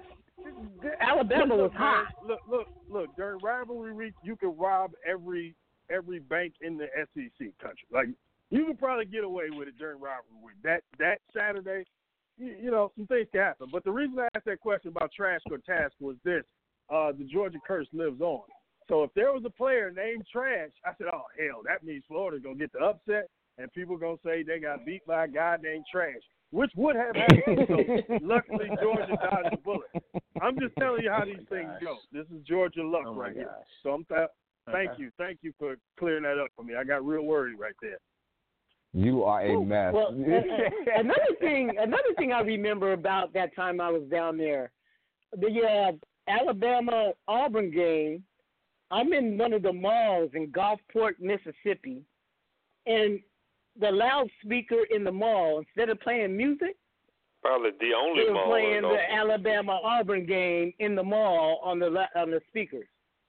Alabama was Look, man, hot. Look, look, look. During rivalry week, you can rob every every bank in the S E C country. Like you can probably get away with it during rivalry week. That that Saturday, you, you know, some things can happen. But the reason I asked that question about Trask or Task was this: uh, the Georgia curse lives on. So if there was a player named Trash, I said, oh hell, that means Florida's gonna get the upset, and people gonna say they got beat by a guy named Trash, which would have happened. So luckily, Georgia dodged the bullet. I'm just telling you how these things go. This is Georgia luck Oh, my right here. gosh. So I'm th- thank Okay. you, thank you for clearing that up for me. I got real worried right there. You are a mess. Well, uh, uh, another thing, another thing I remember about that time I was down there, the uh, Alabama Auburn game. I'm in one of the malls in Gulfport, Mississippi, and the loudspeaker in the mall, instead of playing music, Probably the only they were mall playing in the Norfolk. Alabama Auburn game in the mall on the la- on the speakers.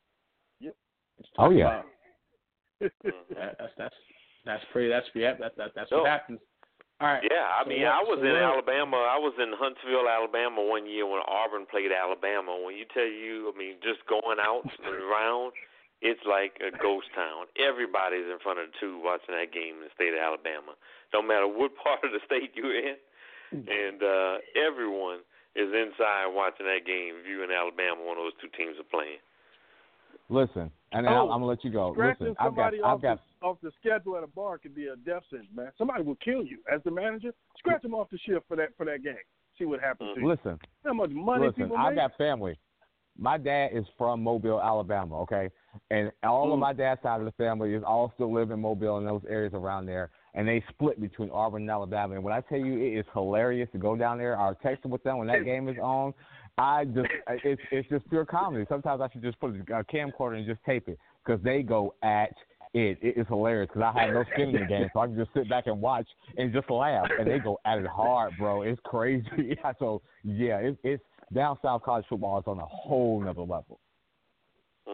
Oh, yeah. That, that's that's that's pretty. That's yeah. That, that that's No. what happens. All right. Yeah, I So mean, what- I was so in what- Alabama. I was in Huntsville, Alabama one year when Auburn played Alabama. When you tell you, I mean, just going out and around, it's like a ghost town. Everybody's in front of the tube watching that game in the state of Alabama. No matter what part of the state you're in, and uh, everyone is inside watching that game if you're in Alabama, one of those two teams are playing. Listen, and Oh, I'm, I'm gonna let you go. Scratching Listen, I've got, somebody I've off, got. the, off the schedule at a bar could be a death sentence, man. Somebody will kill you as the manager. Scratch them off the shift for that for that game. See what happens to you. Listen, How much money listen. people I make? got family. My dad is from Mobile, Alabama. Okay, and all of Mm. my dad's side of the family is all still live in Mobile and those areas around there. And they split between Auburn and Alabama. And when I tell you it is hilarious to go down there or text with them when that game is on, I just it's it's just pure comedy. Sometimes I should just put a camcorder and just tape it because they go at it. It is hilarious because I have no skin in the game, so I can just sit back and watch and just laugh. And they go at it hard, bro. It's crazy. So yeah, it, it's down south college football is on a whole nother level. Mm-hmm. Wow.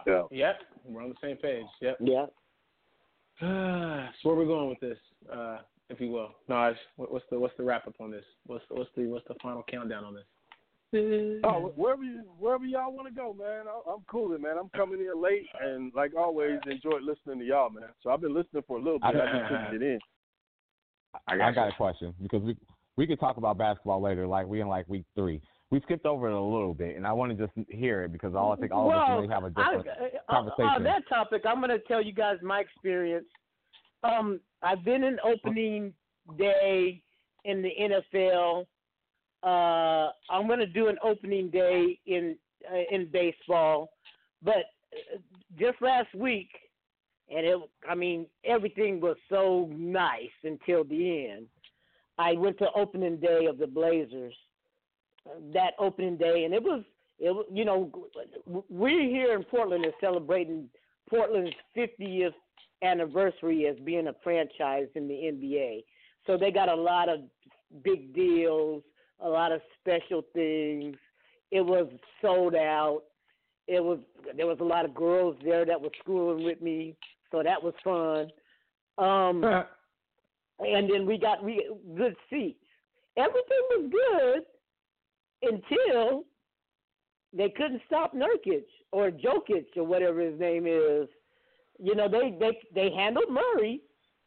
Yeah. Yep. We're on the same page. Yep. Yeah. so where we going with this, uh, if you will? Naj, what's the what's the wrap up on this? What's the, what's the what's the final countdown on this? Oh, wherever you, wherever y'all want to go, man. I, I'm cooling, man. I'm coming here late, and like always, enjoyed listening to y'all, man. So I've been listening for a little bit. I, I just couldn't get in. I got, I got a question because we we could talk about basketball later. Like we in like week three. We skipped over it a little bit, and I want to just hear it because all I think all well, of us may have a different I, conversation. On that topic, I'm going to tell you guys my experience. Um, I've been in opening day in the N F L. Uh, I'm going to do an opening day in uh, in baseball, but just last week, and it, I mean, everything was so nice until the end. I went to opening day of the Blazers. That opening day, and it was, it was, you know, we're here in Portland is celebrating Portland's fiftieth anniversary as being a franchise in the N B A. So they got a lot of big deals, a lot of special things. It was sold out. It was there was a lot of girls there that were schooling with me, so that was fun. Um, and then we got we good seats. Everything was good. Until they couldn't stop Nurkic or Jokic or whatever his name is. You know, they they, they handled Murray,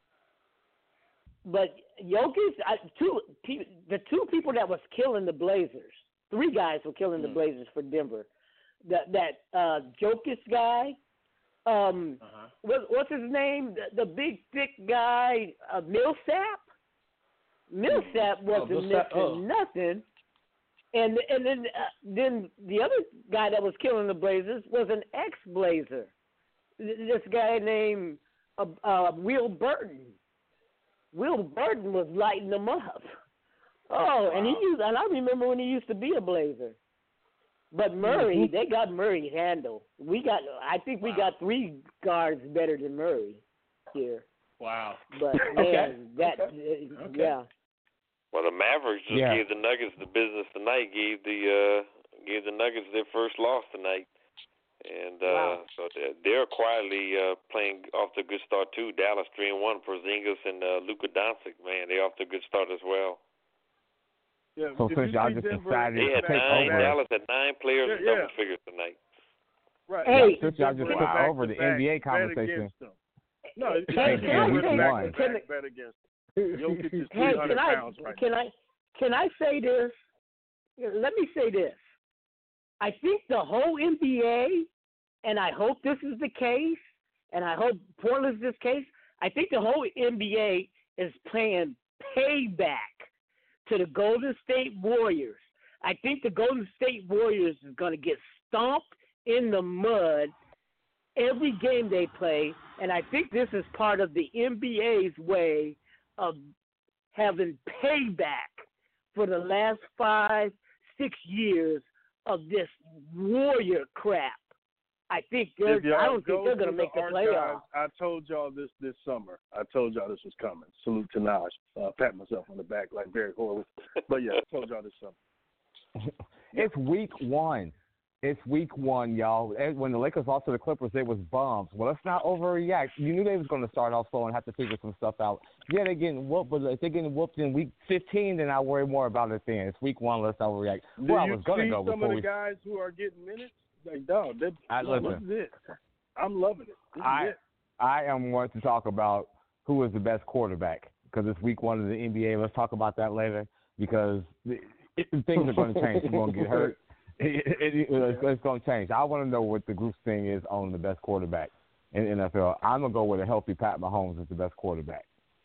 but Jokic, I, two, the two people that was killing the Blazers, three guys were killing the Blazers for Denver. That that uh, Jokic guy, um, uh-huh. what, what's his name? The, the big thick guy, uh, Millsap. Millsap wasn't oh, Millsap. missing oh. nothing. And and then uh, then the other guy that was killing the Blazers was an ex-Blazer. This guy named uh, uh, Will Burton. Will Burton was lighting them up. Oh, and he used and I remember when he used to be a Blazer. But Murray, mm-hmm. they got Murray handled. We got I think we wow. got three guards better than Murray here. Wow. But man, okay. that okay. Uh, okay. yeah. Well, the Mavericks just yeah. gave the Nuggets the business tonight. Gave the uh, gave the Nuggets their first loss tonight, and uh, wow. so they're, they're quietly uh, playing off to a good start too. Dallas three and one. Porzingis and uh, Luka Doncic, man, they're off to a good start as well. Yeah, so since y'all just Denver, decided they to had take nine, over, Dallas had nine players yeah, in yeah. double figures tonight. Right. Hey, since y'all just took wow. over the N B A conversation. No, it's hey, can I say back can, bet against Jokic is hey, can I pounds right can now. I can I say this? Let me say this. I think the whole N B A, and I hope this is the case, and I hope Portland's this case. I think the whole N B A is playing payback to the Golden State Warriors. I think the Golden State Warriors is going to get stomped in the mud every game they play, and I think this is part of the N B A's way of having payback for the last five, six years of this Warrior crap. I think they're. I don't think they're going to make the playoffs. I told y'all this this summer. I told y'all this was coming. Salute to Naj. Uh, pat myself on the back like Barry Horowitz. But yeah, I told y'all this summer. It's week one. It's week one, y'all. When the Lakers lost to the Clippers, it was bums. Well, let's not overreact. You knew they was going to start off slow and have to figure some stuff out. Yeah, they're getting whooped, but if they're getting whooped in week fifteen, then I worry more about it then. It's week one. Let's not overreact. Do well, you I was going to go see some before of the we... guys who are getting minutes? Like, dog, that, I, look, listen, this is it. I'm loving it. This I, is it. I am wanting to talk about who is the best quarterback because it's week one of the N B A. Let's talk about that later because it, it, things are going to change. You're going to get hurt. It, it, it, it's, it's going to change. I want to know what the group's thing is on the best quarterback in the N F L. I'm going to go with a healthy Pat Mahomes as the best quarterback.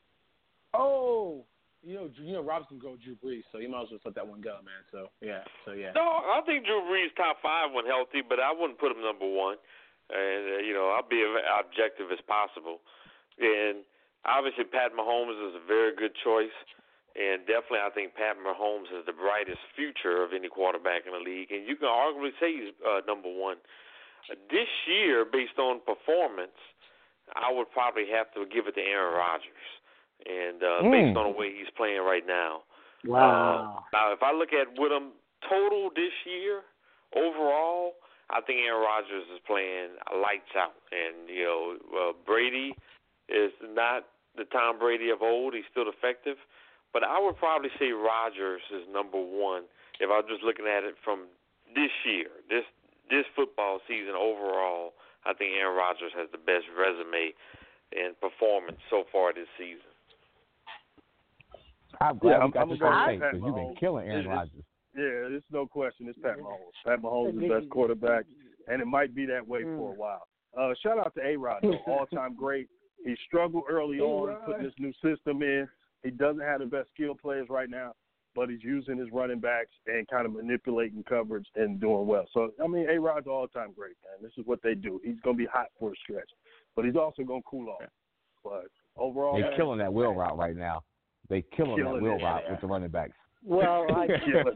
Oh, you know, you know, Robinson go Drew Brees, so you might as well let that one go, man. So yeah, so yeah. No, I think Drew Brees top five when healthy, but I wouldn't put him number one. And uh, you know, I'll be as objective as possible. And obviously, Pat Mahomes is a very good choice. And definitely, I think Pat Mahomes has the brightest future of any quarterback in the league. And you can arguably say he's uh, number one. Uh, this year, based on performance, I would probably have to give it to Aaron Rodgers. And uh, mm. based on the way he's playing right now. Wow. Uh, now, if I look at what I'm total this year, overall, I think Aaron Rodgers is playing lights out, and you know uh, Brady is not the Tom Brady of old. He's still effective, but I would probably say Rodgers is number one if I was just looking at it from this year, this this football season overall. I think Aaron Rodgers has the best resume and performance so far this season. I'm glad yeah, we got I'm, this I'm on tape Pat because you've been killing Aaron Rodgers. Yeah, there's no question. It's Pat Mahomes. Pat Mahomes is the best quarterback, and it might be that way mm. for a while. Uh, shout out to A-Rod, though, all-time great. He struggled early on putting this new system in. He doesn't have the best skill players right now, but he's using his running backs and kind of manipulating coverage and doing well. So, I mean, A-Rod's all-time great, man. This is what they do. He's going to be hot for a stretch, but he's also going to cool off. But overall, they're man, killing that wheel route right now. They killing, killing that wheel it, route yeah. with the running backs. Well, I,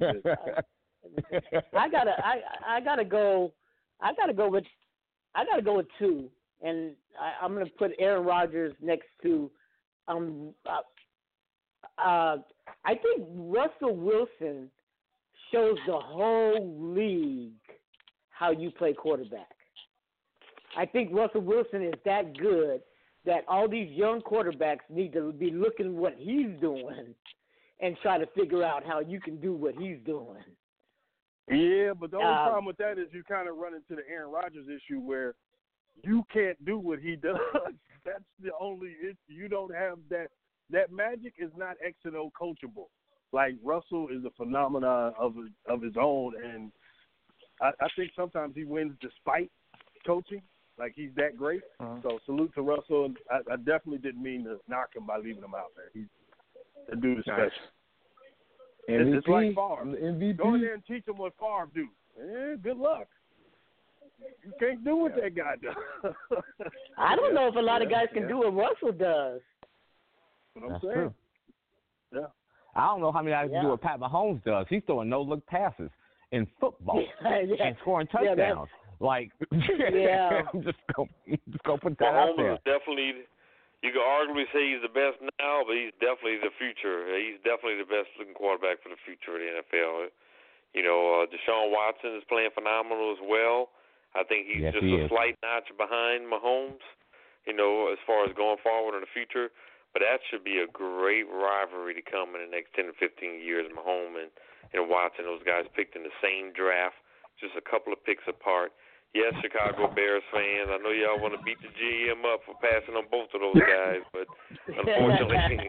I gotta, I, I gotta go, I gotta go with, I gotta go with two, and I, I'm gonna put Aaron Rodgers next to, um, uh, uh, I think Russell Wilson shows the whole league how you play quarterback. I think Russell Wilson is that good that all these young quarterbacks need to be looking what he's doing and try to figure out how you can do what he's doing. Yeah, but the only um, problem with that is you kind of run into the Aaron Rodgers issue where you can't do what he does. That's the only issue. You don't have that. That magic is not X and O coachable. Like, Russell is a phenomenon of of his own, and I, I think sometimes he wins despite coaching. Like, he's that great. Uh-huh. So salute to Russell. And I, I definitely didn't mean to knock him by leaving him out there. He's the dude is special. M V P, it's, it's like Favre. M V P. Go in there and teach him what Favre do. Eh, good luck. You can't do what that guy does. I don't know if a lot of guys can yeah. do what Russell does. What I'm That's saying. True. Yeah. I don't know how many guys yeah. can do what Pat Mahomes does. He's throwing no-look passes in football yeah, yeah. and scoring touchdowns. Yeah, like, yeah. just go, just go put that out there. Mahomes is definitely. You could arguably say he's the best now, but he's definitely the future. He's definitely the best-looking quarterback for the future of the N F L. You know, uh, Deshaun Watson is playing phenomenal as well. I think he's yes, just he a is. slight notch behind Mahomes, you know, as far as going forward in the future. But that should be a great rivalry to come in the next ten to fifteen years. Mahomes and, and Watson, those guys picked in the same draft, just a couple of picks apart. Yes, Chicago Bears fans, I know y'all want to beat the G M up for passing on both of those guys, but unfortunately,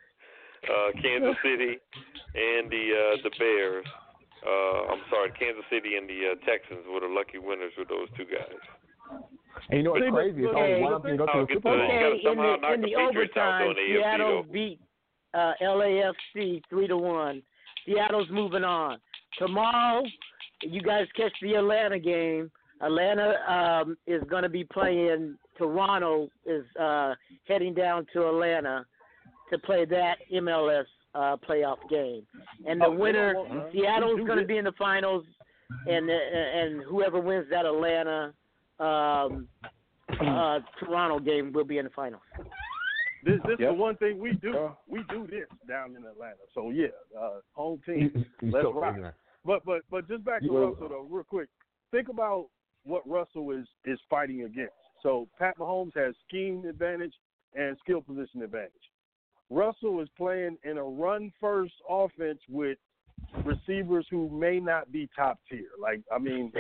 uh, Kansas City and the uh, the Bears, uh, I'm sorry, Kansas City and the uh, Texans were the lucky winners with those two guys. And you know what's crazy? It's only one of them can go to the Super Bowl. Okay, in the, in the overtime, Seattle beat uh, L A F C three to one. Seattle's moving on. Tomorrow, you guys catch the Atlanta game. Atlanta um, is going to be playing. Toronto is uh, heading down to Atlanta to play that M L S uh, playoff game, and the oh, winner, uh, Seattle's going to be in the finals, and and whoever wins that Atlanta um, uh, Toronto game will be in the finals. This, this yep. is the one thing we do. We do this down in Atlanta. So yeah, uh, home team, let's so rock. ignorant. But but but just back to yeah. Russell though, real quick. Think about what Russell is, is fighting against. So Pat Mahomes has scheme advantage and skill position advantage. Russell is playing in a run-first offense with receivers who may not be top tier. Like, I mean,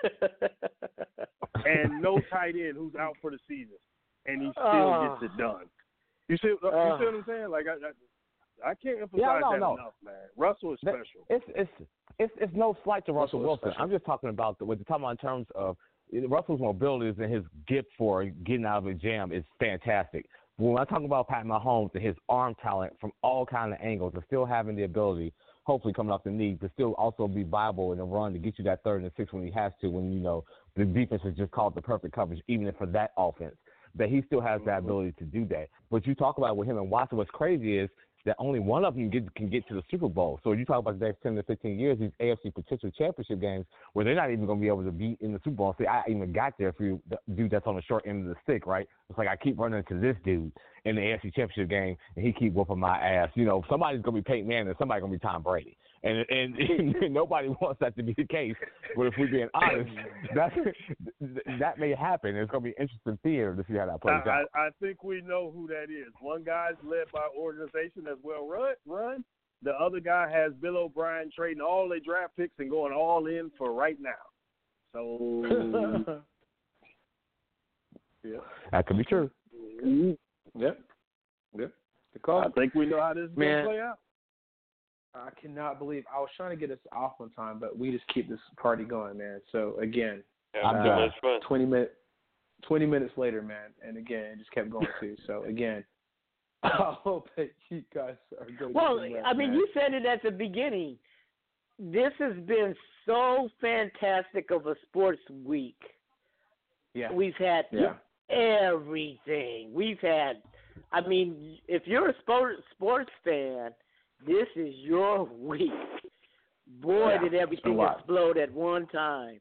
and no tight end who's out for the season, and he still uh, gets it done. You see, you uh, see what I'm saying? Like, I, I, I can't emphasize yeah, no, that no. enough, man. Russell is special. It's it's it's it's no slight to Russell, Russell Wilson. I'm just talking about the, what you're talking about in terms of Russell's mobility and his gift for getting out of a jam is fantastic. When I talk about Pat Mahomes and his arm talent from all kind of angles, and still having the ability, hopefully coming off the knee, to still also be viable in a run to get you that third and six when he has to, when, you know, the defense has just called the perfect coverage, even if for that offense, that he still has that ability to do that. But you talk about with him and Watson, what's crazy is that only one of them get, can get to the Super Bowl. So you talk about the next ten to fifteen years, these A F C potential championship games where they're not even going to be able to be in the Super Bowl. See, I even got there for you, the dude that's on the short end of the stick, right? It's like I keep running into this dude. in the A F C Championship game, and he keep whooping my ass. You know, somebody's gonna be Peyton Manning, and somebody's gonna be Tom Brady, and and, and nobody wants that to be the case. But if we're being honest, that that may happen. It's gonna be interesting theater to see how that plays I, out. I, I think we know who that is. One guy's led by an organization that's well run. Run. The other guy has Bill O'Brien trading all their draft picks and going all in for right now. So, yeah, that could be true. Mm-hmm. Yep. Yep. The call. I think we know how this is going to play out. I cannot believe I was trying to get us off on time, but we just keep this party going, man. So again, I'm uh, done. Fun. Twenty minutes. Twenty minutes later, man, and again, it just kept going too. So again, I hope that you guys are good. Well, rest, I mean, man. you said it at the beginning. This has been so fantastic of a sports week. Yeah. We've had yeah. everything. We've had, I mean, if you're a sport, sports fan, this is your week. Boy, yeah. did everything explode at one time.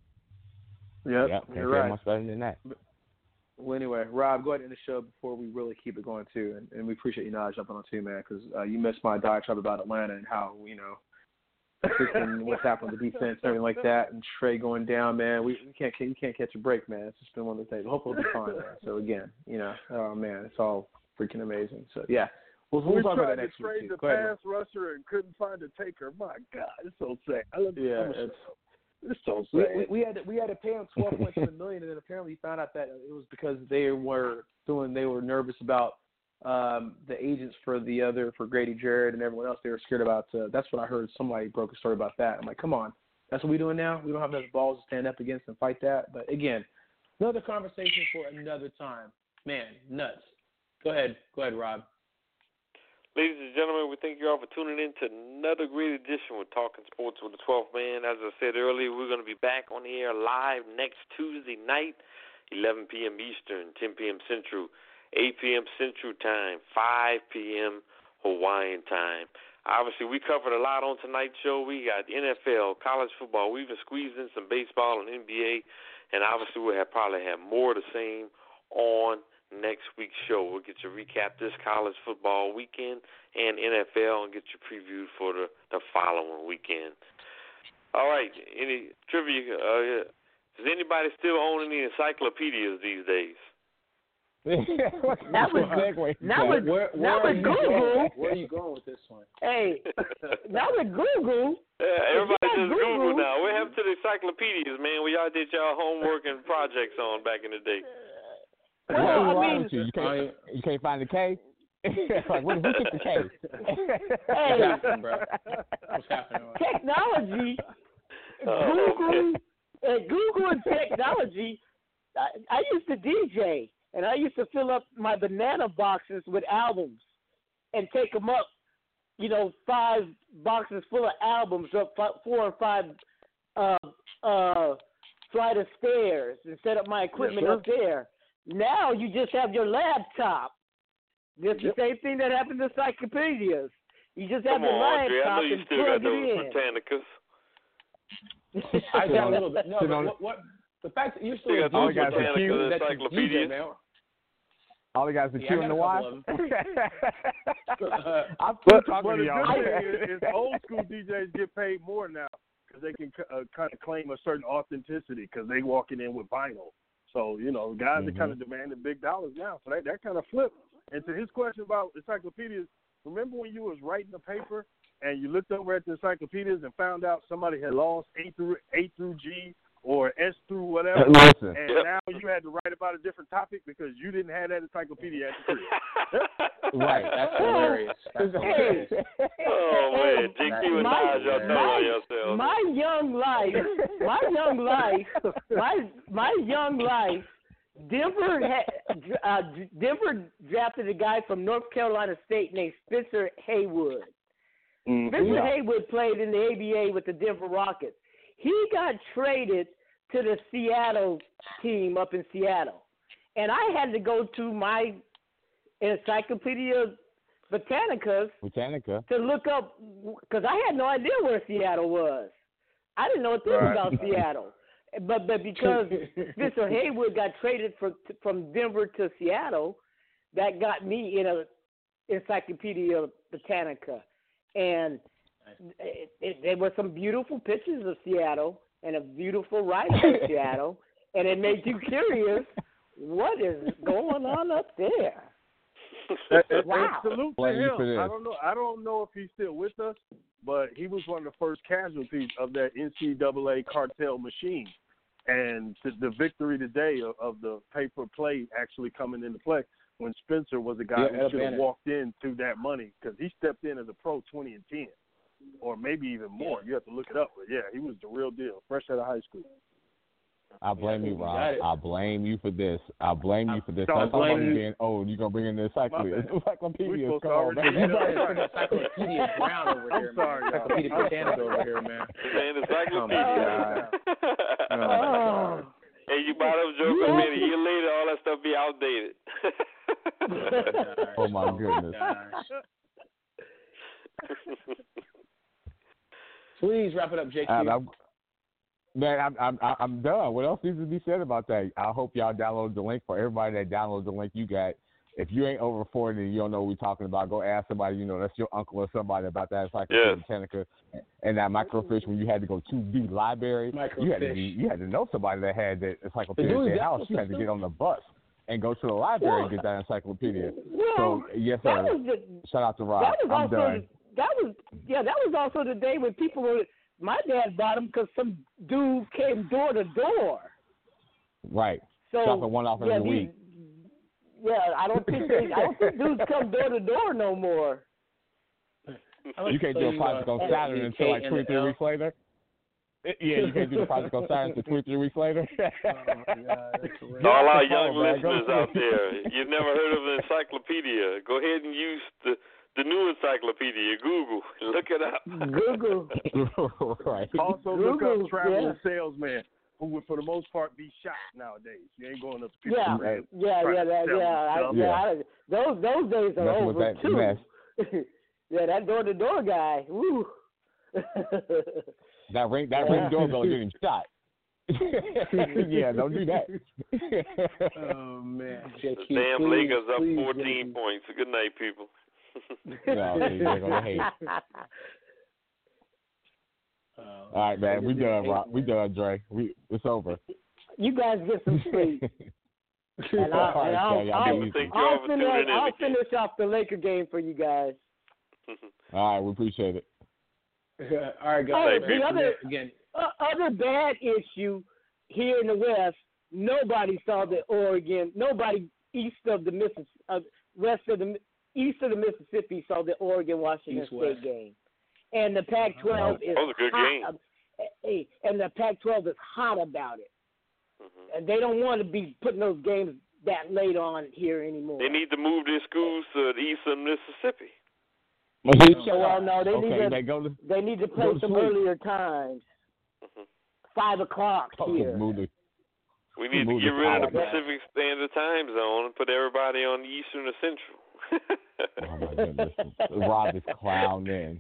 Yep, yep. You're right. Much better than that. Well, anyway, Rob, go ahead and end the show before we really keep it going, too. And, and we appreciate you not jumping on, too, man, because uh, you missed my diatribe about Atlanta and how, you know, freaking what's happened on the defense and everything like that, and Trey going down, man. We, we can't you can't catch a break, man. It's just been one of the things. Hopefully it'll be fine, man. So, again, you know, oh, man, it's all freaking amazing. So, yeah. We'll, we'll we talk tried about that to next trade week, the too. Go ahead, pass rusher and couldn't find a taker. My God, it's so sad. I love yeah, so it's, it's so we, sad. we, we had to, we had to pay him twelve point seven million, and then apparently found out that it was because they were doing they were nervous about um, the agents for the other for Grady Jarrett and everyone else. They were scared about. Uh, that's what I heard. Somebody broke a story about that. I'm like, come on, that's what we're doing now. We don't have enough balls to stand up against and fight that. But again, another conversation for another time. Man, nuts. Go ahead, go ahead, Rob. Ladies and gentlemen, we thank you all for tuning in to another great edition with Talking Sports with the twelfth Man. As I said earlier, we're going to be back on the air live next Tuesday night, eleven p.m. Eastern, ten p.m. Central, eight p.m. Central Time, five p.m. Hawaiian Time. Obviously, we covered a lot on tonight's show. We got N F L, college football. We even squeezed in some baseball and N B A. And obviously, we'll have probably have more of the same on next week's show. We'll get you recap this college football weekend and N F L and get you previewed for the, the following weekend. All right. Any trivia? Uh, does anybody still own any encyclopedias these days? That was segue. Now with, where, where now with Google. Where are you going with this one? Hey, now with Google. Yeah, everybody just Google, Google now. What happened to the encyclopedias, man? We all did y'all homework and projects on back in the day. Well, I mean, you? You can't, you can't find the K? Like, who took the K? Hey, What's happening, bro? What's happening? technology, Oh, Google, uh, Google and technology. I, I used to D J, and I used to fill up my banana boxes with albums and take them up, you know, five boxes full of albums up f- four or five uh, uh, flight of stairs and set up my equipment yes, up there. Now you just have your laptop. It's Yep. the same thing that happened to encyclopedias. You just have Come your on, Andre. I laptop know you and still plug got those it in. Britannicas. I got a little bit. No, but what, what the fact that you're still You a got D J, those man, Britannicas that you D J, encyclopedias. man. All the guys are Yeah, I chewing the got a wire. couple I'm But, talking but to the y'all. good thing is, is old school D Js get paid more now because they can uh, kind of claim a certain authenticity because they walking in with vinyl. So, you know, guys Mm-hmm. are kind of demanding big dollars now. So that, that kind of flipped. And to his question about encyclopedias, remember when you was writing a paper and you looked over at the encyclopedias and found out somebody had lost A through A through G or S through whatever, Listen. and Yep. now you had to write about a different topic because you didn't have that encyclopedia at the crib. Right, that's hilarious. That's hilarious. Oh, man. J Q and My- Naj, y'all tell my- on yourselves. My young life, my young life, my my young life. Denver had, uh, Denver drafted a guy from North Carolina State named Spencer Haywood. Mm-hmm. Spencer Haywood played in the A B A with the Denver Rockets. He got traded to the Seattle team up in Seattle, and I had to go to my Encyclopedia Britannicas Britannica. to look up because I had no idea where Seattle was. I didn't know a thing Right. about Seattle. But but because Spencer Haywood got traded for, from Denver to Seattle, that got me in a Encyclopedia Britannica, and it, it, there were some beautiful pictures of Seattle and a beautiful write of Seattle, and it made you curious. What is going on up there? And, and, wow! and salute to him. I don't know. I don't know if he's still with us, but he was one of the first casualties of that N C double A cartel machine. And the, the victory today of, of the pay-per play actually coming into play when Spencer was a guy yeah, who should have walked in through that money because he stepped in as a pro twenty and ten, or maybe even more. You have to look it up, but yeah, he was the real deal, fresh out of high school. I blame you, Rob. I blame you for this. I blame you for this. Don't I'm talking about blame being old. You're going to bring in the encyclopedia. Encyclopedia is called. Encyclopedia Brown over here, I'm sorry, man. Encyclopedia Britannica over here, man. Man, encyclopedia. Oh, oh. Hey, you bought up joke a minute. A year later, all that stuff be outdated. Oh, my goodness. Please wrap it up, J Q. And I'm, man, I'm, I'm I'm done. What else needs to be said about that? I hope y'all download the link. For everybody that downloads the link you got, if you ain't over forty and you don't know what we're talking about, go ask somebody you know, that's your uncle or somebody about that Encyclopedia Britannica and that microfiche when you had to go to the library. You had to be, you had to know somebody that had that encyclopedia at their house. You had to get on the bus and go to the library and get that encyclopedia. Well, so yes, sir. The, Shout out to Rob. That was I'm also done. that was yeah. That was also the day when people were. My dad bought them because some dude came door to door. Right. So dropping one off yeah, every these, week. Yeah, I don't think they, I don't think dudes come door to door no more. You can't do a project on Saturn until like twenty-three weeks later. Yeah, you can't do the project on Saturn until twenty-three weeks later. To all our young listeners out there, you've never heard of an encyclopedia. Go ahead and use the the new encyclopedia, Google. Look it up. Google. Right. Also Google, look up traveling yeah. salesman, who would for the most part be shot nowadays. You ain't going up to people. Yeah, right. yeah, yeah, that, yeah, I, yeah. I, those those days are Messing over with that too. mess. Yeah, that door to door guy. Woo. That ring, that yeah. ring doorbell getting shot. Yeah, don't do that. Oh man, the damn Lakers up fourteen points. Good night, people. No, they're gonna hate. Uh, All right, man. We done, Rob. We done, Dre. We it's over. You guys get some sleep. And I'll, All right, and I'll, y'all I'll, be easy. I'll, I'll, finish, I'll finish off the Laker game for you guys. All right, we appreciate it. All right, guys. Oh, the other, again, uh, other bad issue here in the West, nobody saw the Oregon, nobody east of the Mississippi, uh, west of the east of the Mississippi saw the Oregon-Washington State West. game. And the Pac twelve that is was a good hot, game. uh, hey, and the Pac twelve is hot about it. Mm-hmm. And they don't want to be putting those games that late on here anymore. They need to move their schools to the east of Mississippi. So, well, no, they okay, need to. They, go to, they need to play go to some sleep. earlier times. Mm-hmm. Five o'clock here. Move the, We need to move get the rid of the time. Pacific Standard Time Zone and put everybody on the Eastern or Central. Oh my goodness, Rob is clowning.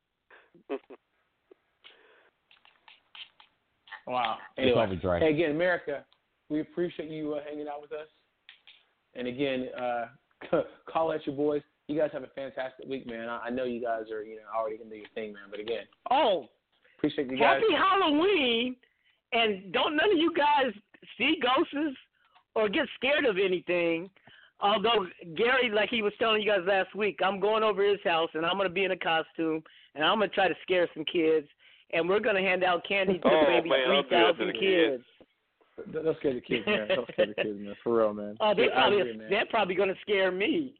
Wow. It's Anyway, over, Dre. hey, again, America, we appreciate you uh, hanging out with us. And again, uh, call at your boys. You guys have a fantastic week, man. I, I know you guys are, you know, already gonna do your thing, man. But again, Oh, appreciate you guys. happy Halloween! And don't none of you guys see ghosts or get scared of anything. Although Gary, like he was telling you guys last week, I'm going over his house and I'm gonna be in a costume and I'm gonna try to scare some kids and we're gonna hand out candy to Oh, maybe man, I'll three do that to thousand the kids. Don't don't scare the kids, man. Don't scare the kids, man. For real, man. Oh, they're Yeah, I probably agree, man. they're probably gonna scare me.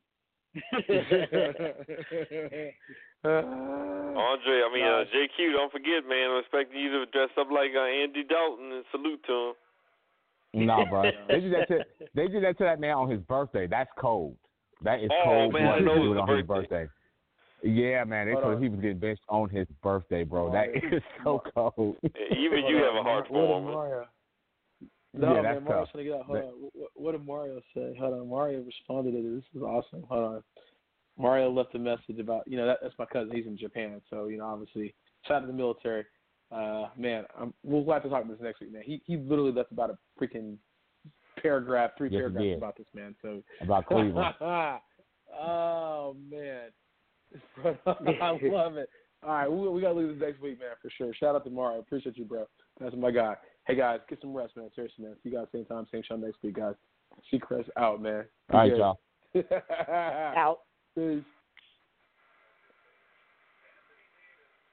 Andre, I mean, uh, J Q, don't forget, man, I'm expecting you to dress up like uh, Andy Dalton and salute to him. No, bro. They did that to they did that to that man on his birthday. That's cold. That is Oh, cold. man, I blooded know to it do was it a on his birthday. birthday. Yeah, man. They Hold told on. he was getting benched on his birthday, bro. That is so cold. Even you have a heart What for did him. Mario? No, Yeah, man, that's Mario's tough. trying to get out. Hold But- on. What, what did Mario say? Hold on. Mario responded to this. This is awesome. Hold on. Mario left a message about, you know, that, that's my cousin. He's in Japan. So, you know, obviously, shout out to the military. Uh, man, I'm, we'll have to talk about this next week, man. He he literally left about a freaking paragraph, three Yes, he paragraphs did. about this man. So About Cleveland. oh man, I love it. All right, we, we got to leave this next week, man, for sure. Shout out to Mario. Appreciate you, bro. That's my guy. Hey, guys, get some rest, man. Seriously, man. See you guys same time, same show next week, guys. See Chris out, man. All right, y'all. Out. Peace.